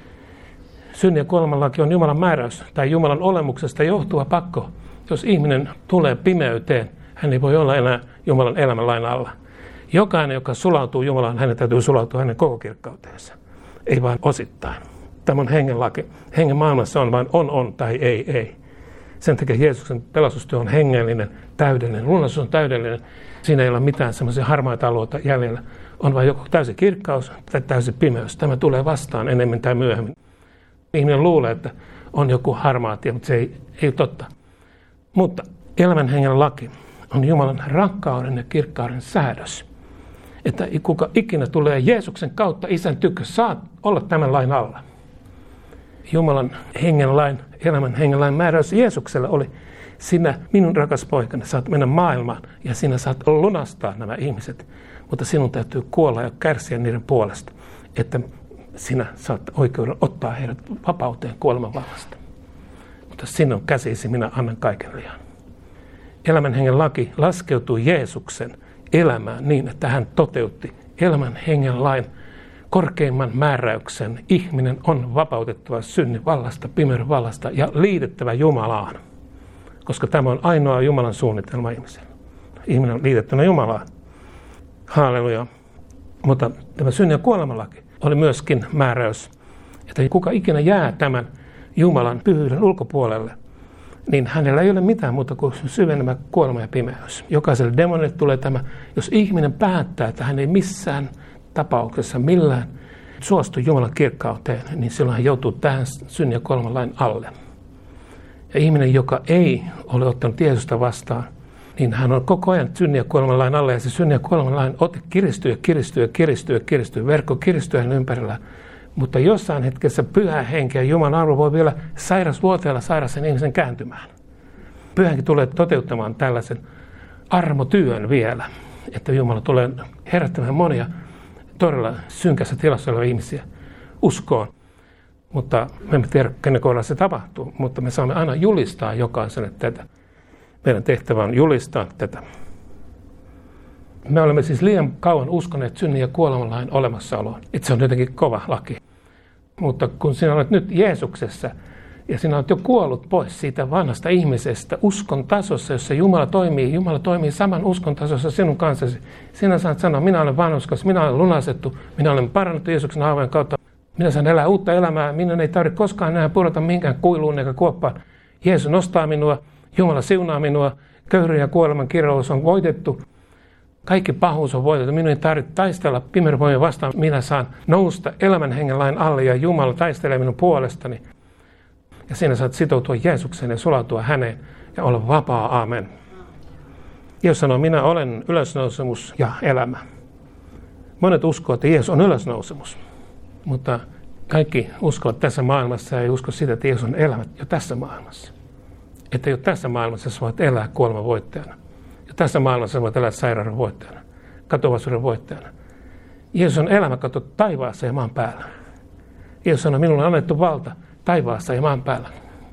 Synnin ja kuoleman laki on Jumalan määräys tai Jumalan olemuksesta johtuva pakko. Jos ihminen tulee pimeyteen, hän ei voi olla enää Jumalan elämänlain alla. Jokainen, joka sulautuu Jumalaan, hänen täytyy sulautua hänen koko kirkkauteensa. Ei vain osittain. Tämä on hengen laki. Hengen maailmassa on vain on, on tai ei, ei. Sen takia Jeesuksen pelastustyö on hengellinen, täydellinen. Lunnallisuus on täydellinen. Siinä ei ole mitään semmoisia harmaita alueita jäljellä. On vain joko täysi kirkkaus tai täysi pimeys. Tämä tulee vastaan enemmän tai myöhemmin. Ihminen luulee, että on joku harmaatia, mutta se ei, ei ole totta. Mutta elämän hengen laki on Jumalan rakkauden ja kirkkauden säädös. Että kuka ikinä tulee Jeesuksen kautta Isän tykö, saat olla tämän lain alla. Jumalan hengen lain, elämän hengen lain määräys Jeesukselle oli, sinä minun rakas poikani saat mennä maailmaan ja sinä saat lunastaa nämä ihmiset. Mutta sinun täytyy kuolla ja kärsiä niiden puolesta, että sinä saat oikeuden ottaa heidät vapauteen kuoleman vallasta. Mutta sinun käsisi minä annan kaiken liian. Elämän hengen laki laskeutui Jeesuksen elämään niin, että hän toteutti elämän hengen lain korkeimman määräyksen. Ihminen on vapautettava synnin vallasta, pimeyden vallasta ja liitettävä Jumalaan. Koska tämä on ainoa Jumalan suunnitelma ihmiselle. Ihminen on liitettynä Jumalaan. Halleluja. Mutta tämä synnin ja kuoleman laki oli myöskin määräys, että kuka ikinä jää tämän Jumalan pyhyyden ulkopuolelle, niin hänellä ei ole mitään muuta kuin syvenemä kuolema ja pimeys. Jokaiselle demonille tulee tämä, jos ihminen päättää, että hän ei missään tapauksessa millään suostu Jumalan kirkkauteen, niin silloin hän joutuu tähän synnin ja kuoleman lain alle. Ja ihminen, joka ei ole ottanut Jeesusta vastaan, niin hän on koko ajan synnin ja kuoleman lain alle, ja se synnin ja kuoleman lain ote kiristyy ja kiristyy ja kiristyy ja kiristyy, verkko kiristyy hänen ympärillään. Mutta jossain hetkessä pyhä henki ja Jumalan arvo voi vielä sairasvuoteella saada sen ihmisen kääntymään. Pyhänkin tulee toteuttamaan tällaisen armotyön vielä, että Jumala tulee herättämään monia todella synkässä tilassa olevia ihmisiä uskoon. Mutta me emme tiedä, kenen kohdalla se tapahtuu, mutta me saamme aina julistaa jokaiselle tätä. Meidän tehtävä on julistaa tätä. Me olemme siis liian kauan uskoneet synnin ja kuoleman lain olemassaoloon. Itse se on jotenkin kova laki. Mutta kun sinä olet nyt Jeesuksessa ja sinä olet jo kuollut pois siitä vanhasta ihmisestä uskon tasossa, jossa Jumala toimii, Jumala toimii saman uskon tasossa sinun kanssasi. Sinä saat sanoa, minä olen vanhurskas, minä olen lunasettu, minä olen parannettu Jeesuksen haavojen kautta. Minä saan elää uutta elämää, minun ei tarvitse koskaan enää pudota minkään kuiluun eikä kuoppaan. Jeesus nostaa minua, Jumala siunaa minua, köyhyyden ja kuoleman kirous on voitettu. Kaikki pahuus on voitettu. Minun ei tarvitse taistella pimeyden voimia vastaan. Minä saan nousta elämän hengen lain alle ja Jumala taistelee minun puolestani. Ja siinä saat sitoutua Jeesukseen ja sulautua häneen ja olla vapaa. Aamen. Jeesus sanoo, minä olen ylösnousemus ja elämä. Monet uskoo, että Jeesus on ylösnousemus. Mutta kaikki uskovat tässä maailmassa ja ei usko sitä, että Jeesus on elämä jo tässä maailmassa. Että jo tässä maailmassa sä voit elää kuoleman voittajana. Jo tässä maailmassa sä voit elää sairauden voittajana, katoavaisuuden voittajana. Jeesus on elämä, kato, taivaassa ja maan päällä. Jeesus sanoo, minulle on annettu valta taivaassa ja maan päällä.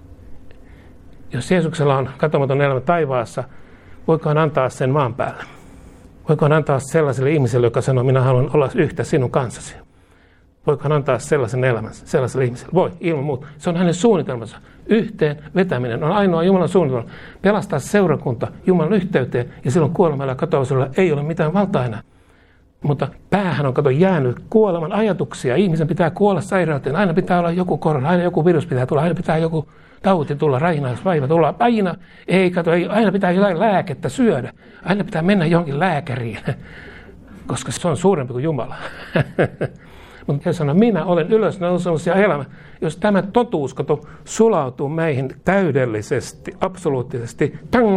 Jos Jeesuksella on katomaton elämä taivaassa, voiko hän antaa sen maan päällä? Voiko hän antaa sellaiselle ihmiselle, joka sanoo, minä haluan olla yhtä sinun kanssasi? Voiko hän antaa sellaisen elämän sellaiselle ihmiselle? Voi, ilman muuta. Se on hänen suunnitelmansa. Yhteen vetäminen on ainoa Jumalan suunnitelma. Pelastaa seurakunta Jumalan yhteyteen ja silloin kuolemalla ja katoavaisuudella ei ole mitään valtaa enää. Mutta päähän on kato jäänyt kuoleman ajatuksia. Ihmisen pitää kuolla sairauteen. Aina pitää olla joku korona, aina joku virus pitää tulla, aina pitää joku tauti tulla, raihinaisvaiva tulla. Aina, ei kato, ei, aina pitää jotain lääkettä syödä. Aina pitää mennä johonkin lääkäriin, koska se on suurempi kuin Jumala. Mutta Jeesus sanoo, minä olen ylösnousemus ja elämä. Jos tämä totuus kato, sulautuu meihin täydellisesti, absoluuttisesti, tang,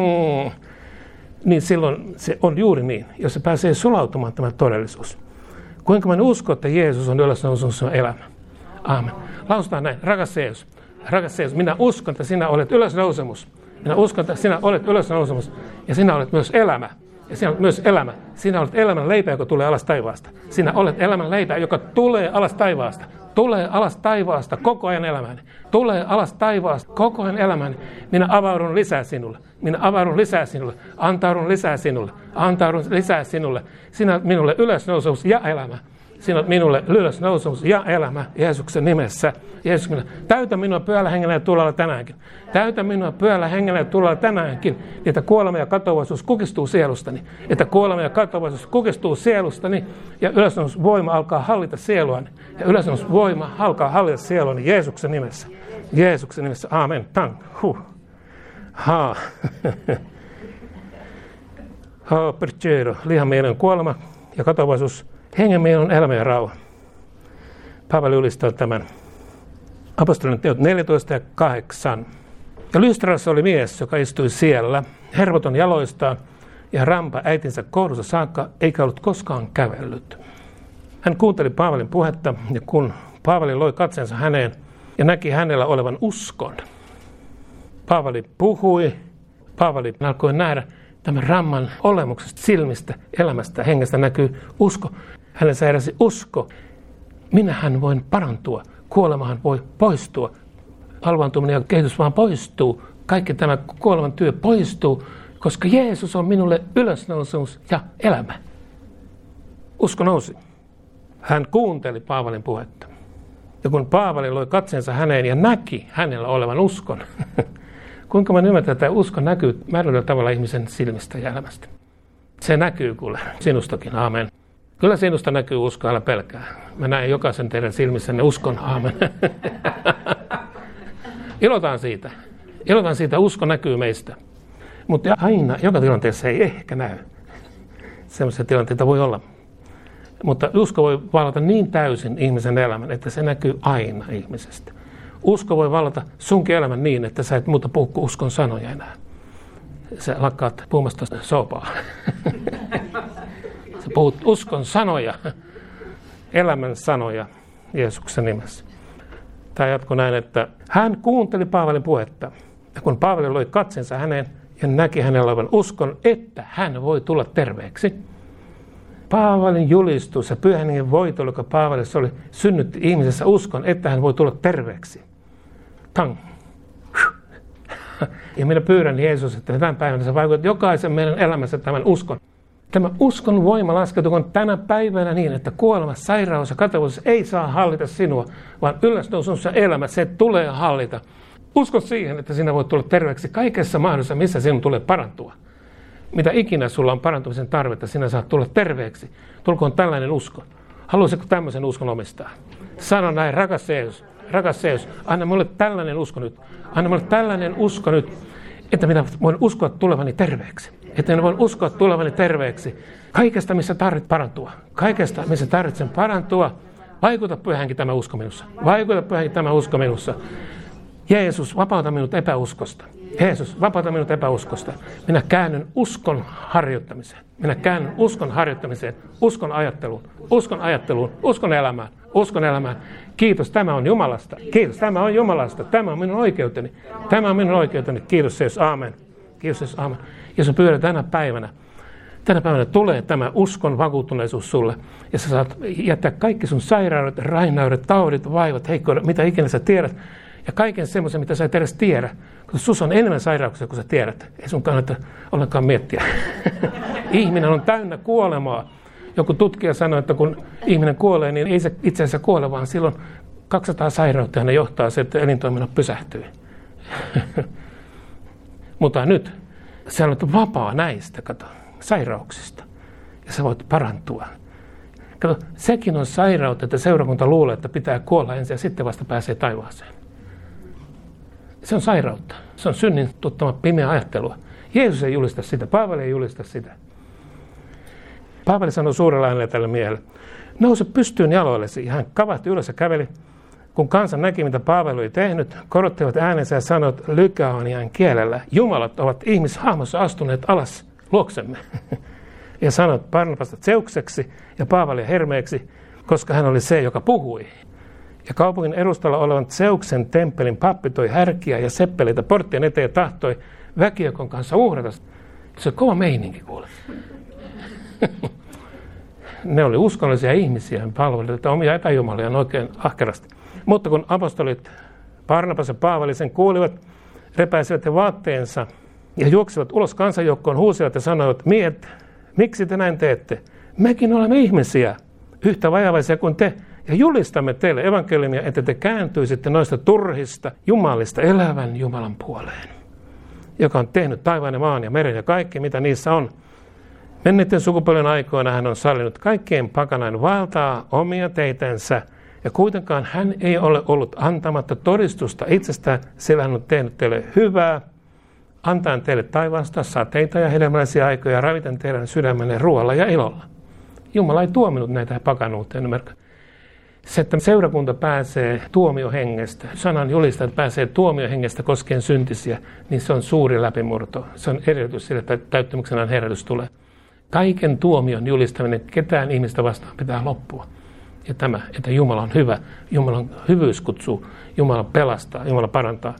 niin silloin se on juuri niin, jos se pääsee sulautumaan tämä todellisuus. Kuinka mä uskon, että Jeesus on ylösnousemus ja elämä? Aamen. Lausutaan näin, rakas Jeesus, rakas Jeesus, minä uskon, että sinä olet ylösnousemus. Minä uskon, että sinä olet ylösnousemus ja sinä olet myös elämä. Ja sinä olet myös elämä. Sinä olet elämän leipä, joka tulee alas taivaasta. Sinä olet elämän leipä, joka tulee alas taivaasta. Tulee alas taivaasta koko ajan elämäni. Tulee alas taivaasta koko ajan elämäni. Minä avaudun lisää sinulle. Minä avaudun lisää sinulle. Antaudun lisää sinulle. Antaudun lisää sinulle. Sinä olet minulle ylösnousemus ja elämä. Sinä olet minulle ylösnousemus ja elämä Jeesuksen nimessä. Jeesus, minä. Täytä minua pyhällä hengellä ja tulella tänäänkin. Täytä minua pyhällä hengellä ja tulella tänäänkin, niin että kuolema ja katoavaisuus kukistuu sielustani. Että kuolema ja katoavaisuus kukistuu sielustani ja ylösnousemusvoima alkaa hallita sieluani. Ja ylösnousemusvoima alkaa hallita sieluani Jeesuksen nimessä. Jeesuksen nimessä. Aamen. Tang. Huh. Ha. Ha. Percero. Lihan mielen kuolema ja katoavaisuus. Hengen mielen on elämä ja rauha. Paavali ylistaa tämän. Apostolien teot neljätoista ja kahdeksan. Ja Lystrassa oli mies, joka istui siellä, hervoton jaloistaan ja rampa äitinsä kohdussa saakka, eikä ollut koskaan kävellyt. Hän kuunteli Paavalin puhetta, ja kun Paavali loi katseensa häneen ja näki hänellä olevan uskon. Paavali puhui, Paavali alkoi nähdä tämän ramman olemuksesta, silmistä, elämästä, hengestä näkyy usko. Hänessä heräsi usko. Minähän voin parantua. Kuolemahan voi poistua. Halvaantuminen ja kehitys vaan poistuu. Kaikki tämä kuoleman työ poistuu, koska Jeesus on minulle ylösnousemus ja elämä. Usko nousi. Hän kuunteli Paavalin puhetta. Ja kun Paavali loi katseensa häneen ja näki hänellä olevan uskon, kuinka mä ymmärrän, että usko näkyy määrällä tavalla ihmisen silmistä ja elämästä. Se näkyy kuule sinustakin, aamen. Kyllä sinusta näkyy usko, älä pelkää. Mä näen jokaisen teidän silmissänne uskon, aamen. Ilotaan siitä. Ilotaan siitä, usko näkyy meistä. Mutta aina, joka tilanteessa ei ehkä näy. Sellaisia tilanteita voi olla. Mutta usko voi vallata niin täysin ihmisen elämän, että se näkyy aina ihmisestä. Usko voi vallata sunkin elämän niin, että sä et muuta puhu kuin uskon sanoja enää. Sä lakkaat puhumasta soopaa. Sä puhut uskon sanoja, elämän sanoja Jeesuksen nimessä. Tämä jatkuu näin, että hän kuunteli Paavalin puhetta. Ja kun Paavali loi katsensa häneen ja näki hänellä olevan uskon, että hän voi tulla terveeksi. Paavalin julistus ja pyhän hengen voitelu, joka Paavalissa oli, synnytti ihmisessä uskon, että hän voi tulla terveeksi. Tang. Ja minä pyydän Jeesus, että tämän päivänä se vaikuttaa jokaisen meidän elämässä tämän uskon. Tämä uskon voima laskeutukoon tänä päivänä niin, että kuolema, sairaus ja katoavaisuus ei saa hallita sinua, vaan ylösnousemus ja elämä, se tulee hallita. Usko siihen, että sinä voit tulla terveeksi kaikessa mahdollisessa, missä sinun tulee parantua. Mitä ikinä sulla on parantumisen tarvetta, sinä saat tulla terveeksi. Tulkoon tällainen usko. Haluaisitko tämmöisen uskon omistaa? Sano näin, rakas Jeesus, rakas Jeesus, anna mulle tällainen usko nyt. Anna mulle tällainen usko nyt, että minä voin uskoa tulevani terveeksi. Että minä voin uskoa tulevani terveeksi. Kaikesta, missä tarvitset parantua. Kaikesta, missä tarvitsen parantua. Vaikuta pyhänkin tämä usko minussa. Vaikuta pyhänkin tämä usko minussa. Jeesus, vapauta minut epäuskosta. Jeesus, vapauta minut epäuskosta. Minä käännyn uskon harjoittamiseen. Minä käännyn uskon harjoittamiseen, uskon ajatteluun, uskon ajatteluun, uskon elämään, uskon elämään. Kiitos, tämä on Jumalasta. Kiitos, tämä on Jumalasta. Tämä on minun oikeuteni. Tämä on minun oikeuteni. Kiitos, Jeesus, aamen. Kiitos, Jeesus, aamen. Ja sä pyydät tänä päivänä, tänä päivänä tulee tämä uskon vakuuttuneisuus sulle. Ja sä saat jättää kaikki sun sairaudet, rainaudet, taudit, vaivat, heikkoudet, mitä ikinä sä tiedät. Ja kaiken semmoisen, mitä sä et edes tiedä. Koska sus on enemmän sairauksia kuin sä tiedät. Ei sun kannata ollenkaan miettiä. Ihminen on täynnä kuolemaa. Joku tutkija sanoi, että kun ihminen kuolee, niin ei se itse asiassa kuole, vaan silloin kaksisataa sairautta ja ne johtaa se, että elintoiminnot pysähtyy. Mutta nyt sä olet vapaa näistä, kato, sairauksista. Ja sä voit parantua. Kato, sekin on sairautta, että seurakunta luulee, että pitää kuolla ensin ja sitten vasta pääsee taivaaseen. Se on sairautta. Se on synnin tuottama pimeä ajattelua. Jeesus ei julista sitä. Paavali ei julista sitä. Paavali sanoi suurella äänellä tälle miehelle, nouse pystyyn jaloillesi. Ja hän kavahti ylös ja käveli. Kun kansa näki, mitä Paavali oli tehnyt, korottivat äänensä ja sanoivat lykaonian kielellä, Jumalat ovat ihmishahmossa astuneet alas luoksemme. Ja sanoivat Barnabasta Zeukseksi ja Paavalia Hermeeksi, koska hän oli se, joka puhui. Ja kaupungin edustalla olevan Zeuksen temppelin pappi toi härkiä ja seppeleitä porttien eteen ja tahtoi väkijoukon kanssa uhrata. Se on kova meininki, kuule. Ne oli uskollisia ihmisiä, palvelivat omia epäjumaliaan oikein ahkerasti. Mutta kun apostolit Barnabas ja Paavali sen kuulivat, repäisivät he vaatteensa ja juoksivat ulos kansanjoukkoon, huusivat ja sanoivat, miehet, miksi te näin teette? Mekin olemme ihmisiä, yhtä vajavaisia kuin te, ja julistamme teille evankeliumia, että te kääntyisitte noista turhista jumalista elävän Jumalan puoleen, joka on tehnyt taivaan ja maan ja meren ja kaikki, mitä niissä on. Menneiden sukupolven aikoina hän on sallinut kaikkien pakanain vaeltaa omia teitänsä, ja kuitenkaan hän ei ole ollut antamatta todistusta itsestään, sillä hän on tehnyt teille hyvää, antaen teille taivaasta sateita ja hedelmällisiä aikoja ja raviten teidän sydämenne ruoalla ja ilolla. Jumala ei tuominut näitä pakanuuteen, ymmärrä. Se, että seurakunta pääsee tuomiohengestä, sanan julistajat pääsee tuomiohengestä koskien syntisiä, niin se on suuri läpimurto. Se on edellytys sille, että täyttymyksenään herätys tulee. Kaiken tuomion julistaminen ketään ihmistä vastaan pitää loppua. Ja tämä, että Jumala on hyvä, Jumalan hyvyys kutsuu, Jumala pelastaa, Jumala parantaa.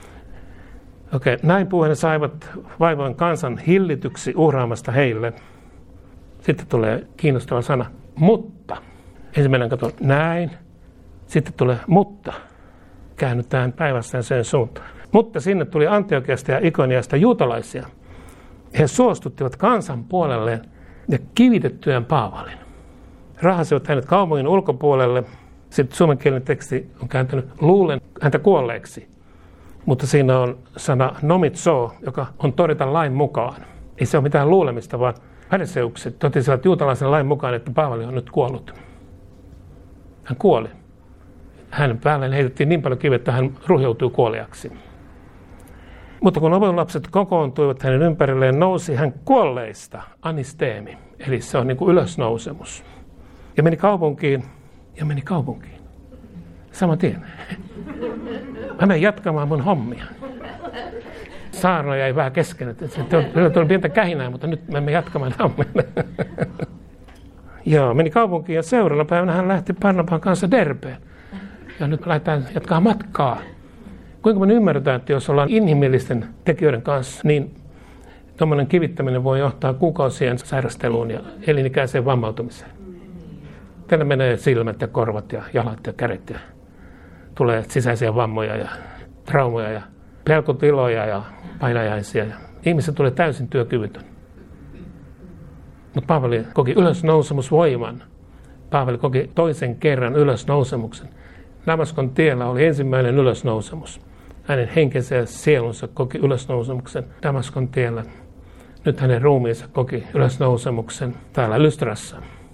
Okei, näin puhuen saivat vaivoin kansan hillityksi uhraamasta heille. Sitten tulee kiinnostava sana, mutta. Ensimmäinen kato näin, sitten tulee mutta. Käännytään päivässään sen suuntaan. Mutta sinne tuli Antiokiasta ja Ikoniasta juutalaisia. He suostuttivat kansan puolelleen ja kivitettyään Paavalin. Rahasivat hänet kaupungin ulkopuolelle. Sitten suomenkielinen teksti on kääntynyt luulen häntä kuolleeksi. Mutta siinä on sana nomitso, joka on todeta lain mukaan. Ei se ole mitään luulemista, vaan fariseukset totesivat juutalaisen lain mukaan, että Paavali on nyt kuollut. Hän kuoli. Hänen päälleen heitettiin niin paljon kiveä, että hän ruhjoutui kuoliaksi. Mutta kun opetuslapset kokoontuivat hänen ympärilleen, nousi hän kuolleista, anisteemi. Eli se on niin kuin ylösnousemus. Ja meni kaupunkiin, ja meni kaupunkiin. Saman tien. Mä menen jatkamaan mun hommia. Saarna jäi vähän kesken. Se on pientä kähinää, mutta nyt mä menen jatkamaan hommia. Joo, meni kaupunkiin ja seuraavana päivänä hän lähti Barnaban kanssa Derbeen. Ja nyt lähdetään jatkaa matkaa. Kuinka me ymmärretään, että jos ollaan inhimillisten tekijöiden kanssa, niin tuommoinen kivittäminen voi johtaa kuukausien sairasteluun ja elinikäiseen vammautumiseen. Tänne menee silmät ja korvat ja jalat ja kädet ja tulee sisäisiä vammoja ja traumoja ja pelkotiloja ja painajaisia. Ja ihmiset tulee täysin työkyvytön. Mutta Paavali koki ylösnousemusvoiman. Paavali koki toisen kerran ylösnousemuksen. Damaskon tiellä oli ensimmäinen ylösnousemus. Hänen henkensä ja sielunsa koki ylösnousemuksen Damaskon tiellä. Nyt hänen ruumiinsa koki ylösnousemuksen täällä Lystrassa.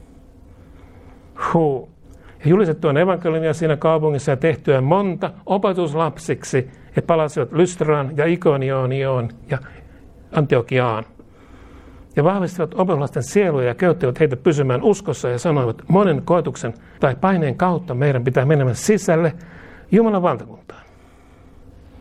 Huh. Ja julistettuaan evankeliumia siinä kaupungissa ja tehtyä monta opetuslapsiksi, he palasivat Lystraan ja Ikonioon ja Antiokiaan. Ja vahvistivat opetuslasten sieluja ja köyttivät heitä pysymään uskossa ja sanoivat, monen koetuksen tai paineen kautta meidän pitää menemään sisälle Jumalan valtakuntaan.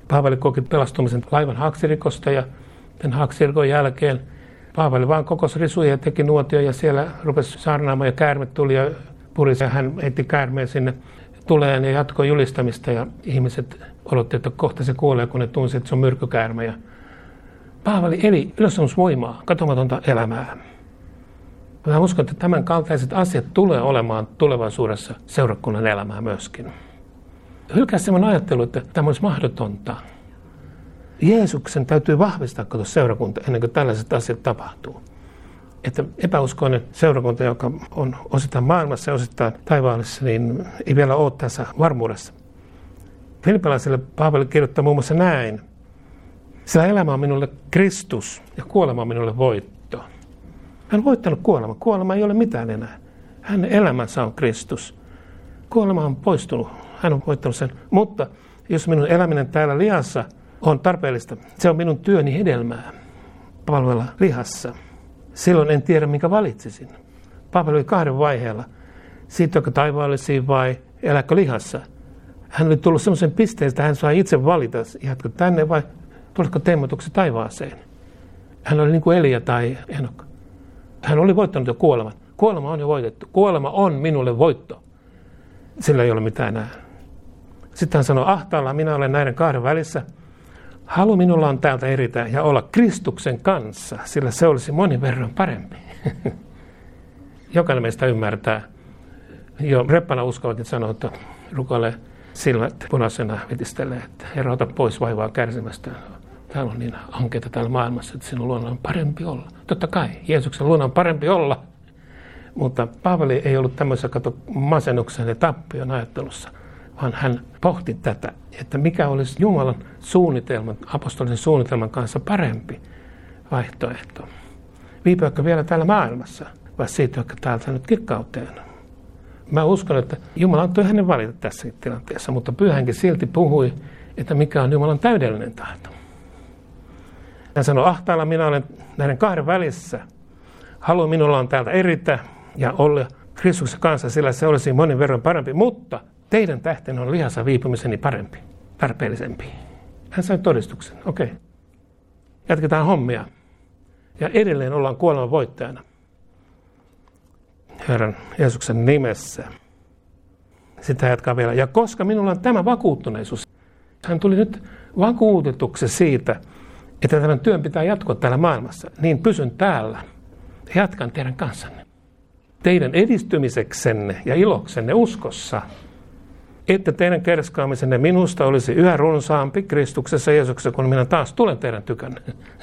Paavali koki pelastumisen laivan haaksirikosta ja tämän haaksirikon jälkeen Paavali vaan kokosi risuja ja teki nuotio ja siellä rupesi saarnaamaan ja käärme tuli ja purisi ja hän heitti käärmeen sinne tuleen ja jatkoi julistamista ja ihmiset odotti, että kohta se kuolee, kun ne tunsi, että se on myrkkykäärme. Ja Paavali eli ylösnousemusvoimaa, katomatonta elämää. Mä uskon, että tämän kaltaiset asiat tulee olemaan tulevaisuudessa seurakunnan elämää myöskin. Hylkää semmoinen ajattelu, että tämä olisi mahdotonta. Jeesuksen täytyy vahvistaa kato seurakunta ennen kuin tällaiset asiat tapahtuu. Että epäuskoinen seurakunta, joka on osittain maailmassa ja osittain taivaallisessa, niin ei vielä ole tässä varmuudessa. Filippalaisille Paavali kirjoittaa muun muassa näin. Sillä elämä on minulle Kristus ja kuolema on minulle voitto. Hän on voittanut kuoleman. Kuolema ei ole mitään enää. Hänen elämänsä on Kristus. Kuolema on poistunut. Hän on voittanut sen. Mutta jos minun eläminen täällä lihassa on tarpeellista, se on minun työni hedelmää palvella lihassa. Silloin en tiedä, minkä valitsisin. Paavali oli kahden vaiheella. Siirtyykö taivaallisiin vai elääkö lihassa? Hän oli tullut semmoisen pisteen, että hän sai itse valita, jatko tänne vai tuletko teemotuksi taivaaseen. Hän oli niin kuin Elia tai Enokka. Hän oli voittanut jo kuoleman. Kuolema on jo voitettu. Kuolema on minulle voitto. Sillä ei ole mitään enää. Sitten hän sanoi, ahtaalla minä olen näiden kahden välissä. Halu minulla on täältä eritä ja olla Kristuksen kanssa, sillä se olisi monin verran parempi. Jokainen meistä ymmärtää. Jo reppana uskovakin sanoo, että rukoilee silmät punaisena vitistelee, että Herra, ota pois vaivaa kärsimästä. Täällä on niin ankeita täällä maailmassa, että sinun luona on parempi olla. Totta kai, Jeesuksen luona on parempi olla. Mutta Paavali ei ollut tämmöisessä kato masennuksen ja tappion ajattelussa, vaan hän pohti tätä, että mikä olisi Jumalan suunnitelman, apostolisen suunnitelman kanssa parempi vaihtoehto. Viipyäkö vielä täällä maailmassa vai siirtyäkö täältä nyt kirkkauteen? Mä uskon, että Jumala antoi hänen valita tässä tilanteessa, mutta Pyhänkin silti puhui, että mikä on Jumalan täydellinen tahto. Hän sanoi, ahtaalla minä olen näiden kahden välissä. Halu minulla on täältä eritä ja olla Kristuksen kanssa, sillä se olisi monin verran parempi, mutta teidän tähten on lihassa viipymiseni parempi, tarpeellisempi. Hän sai todistuksen, okei. Okay. Jatketaan hommia. Ja edelleen ollaan kuoleman voittajana. Herran Jeesuksen nimessä. Sitä jatkaa vielä. Ja koska minulla on tämä vakuuttuneisuus, hän tuli nyt vakuutetuksi siitä, että tämän työn pitää jatkua täällä maailmassa, niin pysyn täällä ja jatkan teidän kanssanne. Teidän edistymiseksenne ja iloksenne uskossa, että teidän kerskaamisenne minusta olisi yhä runsaampi Kristuksessa Jeesuksessa, kun minä taas tulen teidän tykönne.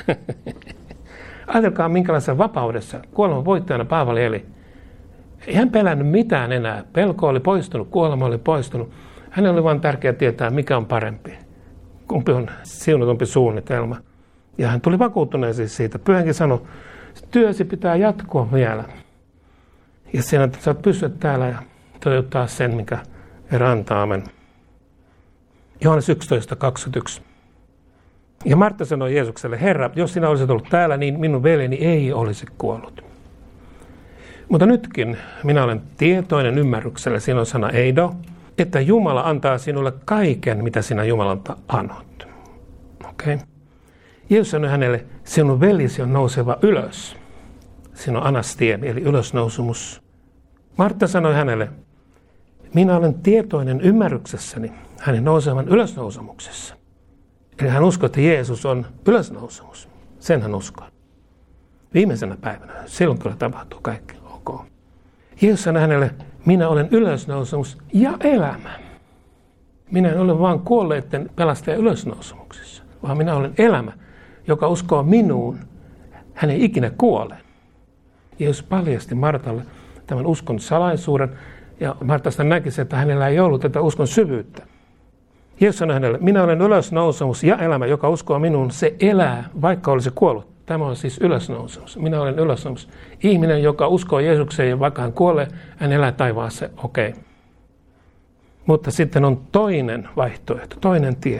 Ajatelkaa, minkälaisessa vapaudessa kuoleman voittajana Paavali eli. Ei hän pelännyt mitään enää. Pelko oli poistunut, kuolema oli poistunut. Hänelle oli vain tärkeää tietää, mikä on parempi. Kumpi on siunatumpi suunnitelma. Ja hän tuli vakuuttuneeksi siitä. Pyhänkin sanoi, työsi pitää jatkua vielä. Ja siinä, että saat pysyä täällä ja toteuttaa sen, mikä Herra antaa. Amen. Johannes yksitoista kaksikymmentäyksi. Ja Martta sanoi Jeesukselle, Herra, jos sinä olisit ollut täällä, niin minun veljeni ei olisi kuollut. Mutta nytkin minä olen tietoinen ymmärryksellä, siinä on sana eido, että Jumala antaa sinulle kaiken, mitä sinä Jumalalta anot. Okei. Okay. Jeesus sanoi hänelle, sinun veljesi on nouseva ylös. Siinä on anastie, eli ylösnousumus. Martta sanoi hänelle, minä olen tietoinen ymmärryksessäni hänen nousevan ylösnousemuksessa. Eli hän uskoi, että Jeesus on ylösnousemus. Sen hän uskoi. Viimeisenä päivänä, silloin kyllä tapahtuu kaikki. Okay. Jeesus sanoi hänelle, minä olen ylösnousemus ja elämä. Minä en ole vain kuolleiden pelastajan ylösnousemuksessa, vaan minä olen elämä, joka uskoo minuun. Hän ei ikinä kuole. Jeesus paljasti Martalle tämän uskon salaisuuden, ja Marta sitä näkisi, että hänellä ei ollut tätä uskon syvyyttä. Jeesus sanoi hänelle, minä olen ylösnousemus ja elämä, joka uskoo minuun, se elää, vaikka olisi kuollut. Tämä on siis ylösnousemus. Minä olen ylösnousemus. Ihminen, joka uskoo Jeesukseen ja vaikka hän kuolee, hän elää taivaassa. Okei. Okay. Mutta sitten on toinen vaihtoehto, toinen tie.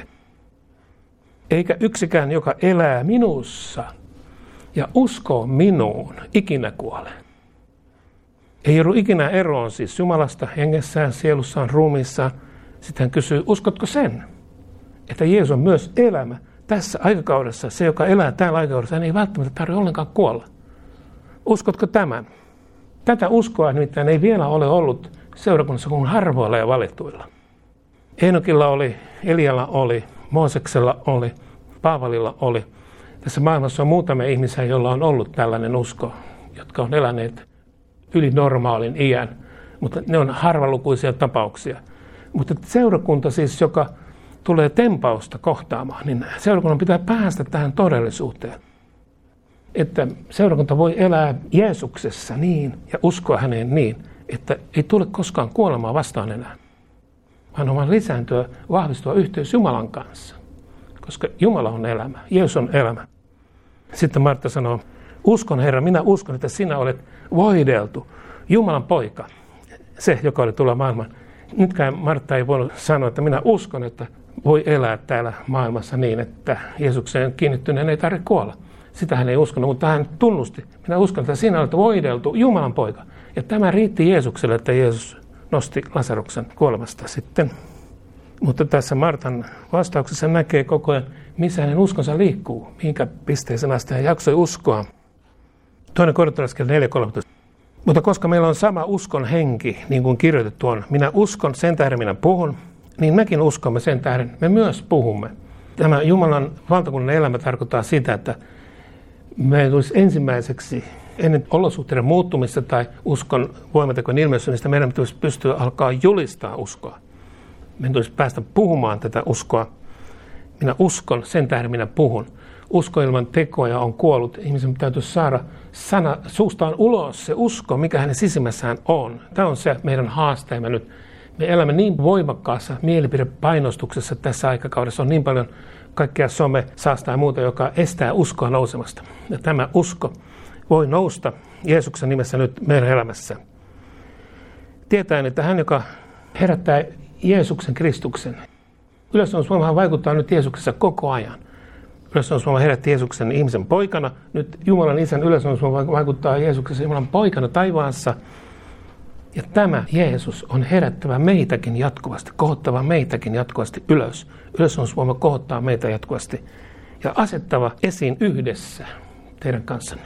Eikä yksikään, joka elää minussa ja uskoo minuun, ikinä kuole. Ei joudu ikinä eroon siis Jumalasta hengessään, sielussaan, ruumiissaan. Sitten hän kysyy, uskotko sen? että Jeesus on myös elämä. Tässä aikakaudessa se, joka elää täällä aikakaudessa, hän ei välttämättä tarvitse ollenkaan kuolla. Uskotko tämän? Tätä uskoa nimittäin ei vielä ole ollut seurakunnassa kuin harvoilla ja valituilla. Enokilla oli, Elialla oli, Mooseksella oli, Paavalilla oli. Tässä maailmassa on muutamia ihmisiä, joilla on ollut tällainen usko, jotka on eläneet yli normaalin iän, mutta ne on harvalukuisia tapauksia. Mutta seurakunta siis, joka tulee tempausta kohtaamaan, niin seurakunnan pitää päästä tähän todellisuuteen. Että seurakunta voi elää Jeesuksessa niin ja uskoa häneen niin, että ei tule koskaan kuolemaa vastaan enää, vaan on vaan lisääntyä, vahvistua yhteys Jumalan kanssa, koska Jumala on elämä, Jeesus on elämä. Sitten Martta sanoo, uskon Herra, minä uskon, että sinä olet voideltu, Jumalan poika, se, joka oli tulla maailmaan. Nytkään Martta ei voinut sanoa, että minä uskon, että voi elää täällä maailmassa niin, että Jeesukseen kiinnittyneen ei tarvitse kuolla. Sitä hän ei uskonut, mutta hän tunnusti. Minä uskon, että sinä olet voideltu Jumalan poika. Ja tämä riitti Jeesukselle, että Jeesus nosti Lasaruksen kuolemasta sitten. Mutta tässä Martan vastauksessa näkee koko ajan, missä hänen uskonsa liikkuu, minkä pisteeseen asti hän jaksoi uskoa. Toinen Korintolaiskirja neljä kolmetoista. Mutta koska meillä on sama uskon henki, niin kuin kirjoitettu on, minä uskon, sen tähden minä puhun, niin mekin uskomme sen tähden, me myös puhumme. Tämä Jumalan valtakunnan elämä tarkoittaa sitä, että me tulisi ensimmäiseksi ennen olosuhteiden muuttumista tai uskon voimatekojen ilmestymistä, meidän tulisi pystyä alkaa julistaa uskoa. Meidän tulisi päästä puhumaan tätä uskoa. Minä uskon, sen tähden minä puhun. Usko ilman tekoja on kuollut. Ihmisen täytyisi saada sana suustaan ulos se usko, mikä hänen sisimmässään on. Tämä on se meidän haasteemme nyt. Me elämme niin voimakkaassa mielipidepainostuksessa tässä aikakaudessa. On niin paljon kaikkea some, saastaa ja muuta, joka estää uskoa nousemasta. Ja tämä usko voi nousta Jeesuksen nimessä nyt meidän elämässä. Tietäen, että hän, joka herättää Jeesuksen Kristuksen. Ylösnousevoimahan vaikuttaa nyt Jeesuksessa koko ajan. Ylösnousevoima herätti Jeesuksen ihmisen poikana. Nyt Jumalan Isän ylösnousevoima vaikuttaa Jeesuksessa Jumalan poikana taivaassa. Ja tämä Jeesus on herättävä meitäkin jatkuvasti, kohottava meitäkin jatkuvasti ylös. Ylösnousevoima kohottaa meitä jatkuvasti ja asettava esiin yhdessä teidän kanssanne.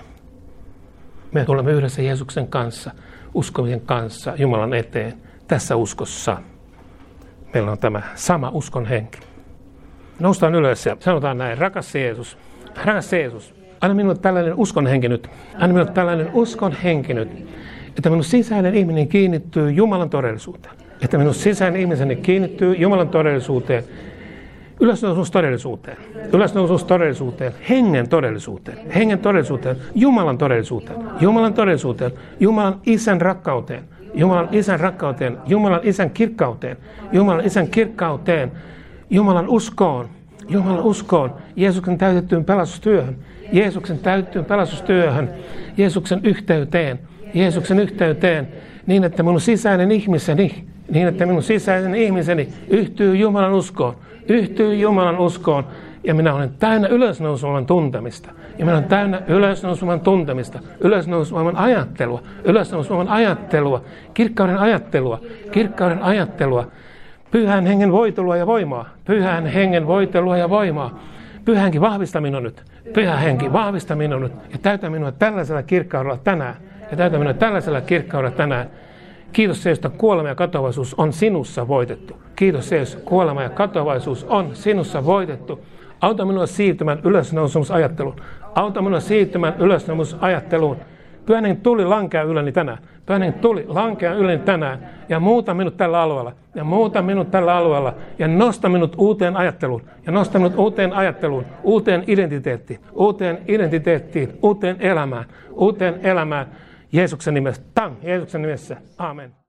Me tulemme yhdessä Jeesuksen kanssa, uskovien kanssa, Jumalan eteen, tässä uskossa. Meillä on tämä sama uskon henki. Noustaan ylös ja sanotaan näin, rakas Jeesus, rakas Jeesus, anna minulle tällainen uskon henki nyt, anna minulle tällainen uskon henki nyt, että minun sisäinen ihminen kiinnittyy Jumalan todellisuuteen, että minun sisäinen ihmiseni kiinnittyy Jumalan todellisuuteen, ylösnousustodellisuuteen, ylösnousustodellisuuteen, hengen todellisuuteen, hengen todellisuuteen, Jumalan todellisuuteen, Jumalan todellisuuteen, Jumalan Isän rakkauteen, Jumalan Isän rakkauteen, Jumalan Isän kirkkauteen, Jumalan Isän kirkkauteen, Jumalan uskoon, Jumalan uskoon, Jeesuksen täytettyyn pelastustyöhön, Jeesuksen täytettyyn pelastustyöhön, Jeesuksen yhteyteen, Jeesuksen yhteyteen, niin että minun sisäinen ihmiseni, niin että minun sisäinen ihmiseni yhtyy Jumalan uskoon, yhtyy Jumalan uskoon, ja minä olen täynnä ylösnousuvan tuntemista, ja minä olen täynnä ylösnousuvan tuntemista, ylösnousuvan ajattelua, ylösnousuvan ajattelua, kirkkauden ajattelua, kirkkauden ajattelua, pyhän hengen voitelua ja voimaa, pyhän hengen voitelua ja voimaa. Pyhä henki, vahvista minua nyt, pyhä henki, vahvista minua nyt, ja täytä minua tällaisella kirkkaudella tänään, ja täytä minua tällaisella kirkkaudella tänään. Kiitos se, että kuolema ja katoavaisuus on sinussa voitettu. Kiitos se, että kuolema ja katoavaisuus on sinussa voitettu. Auta minua siirtymään ylösnousemusajatteluun. Auta minua siirtymään ylösnousemusajatteluun. Pyhän henki tuli lankea ylläni tänään. Pyhän henki tuli lankea ylläni tänään. Ja muuta minut tällä alueella. Ja muuta minut tällä alueella. Ja nosta minut uuteen ajatteluun. Ja nosta minut uuteen ajatteluun. Uuteen identiteettiin. Uuteen identiteettiin. Uuteen elämään. Uuteen elämään. Jeesuksen nimessä. Tang. Jeesuksen nimessä. Aamen.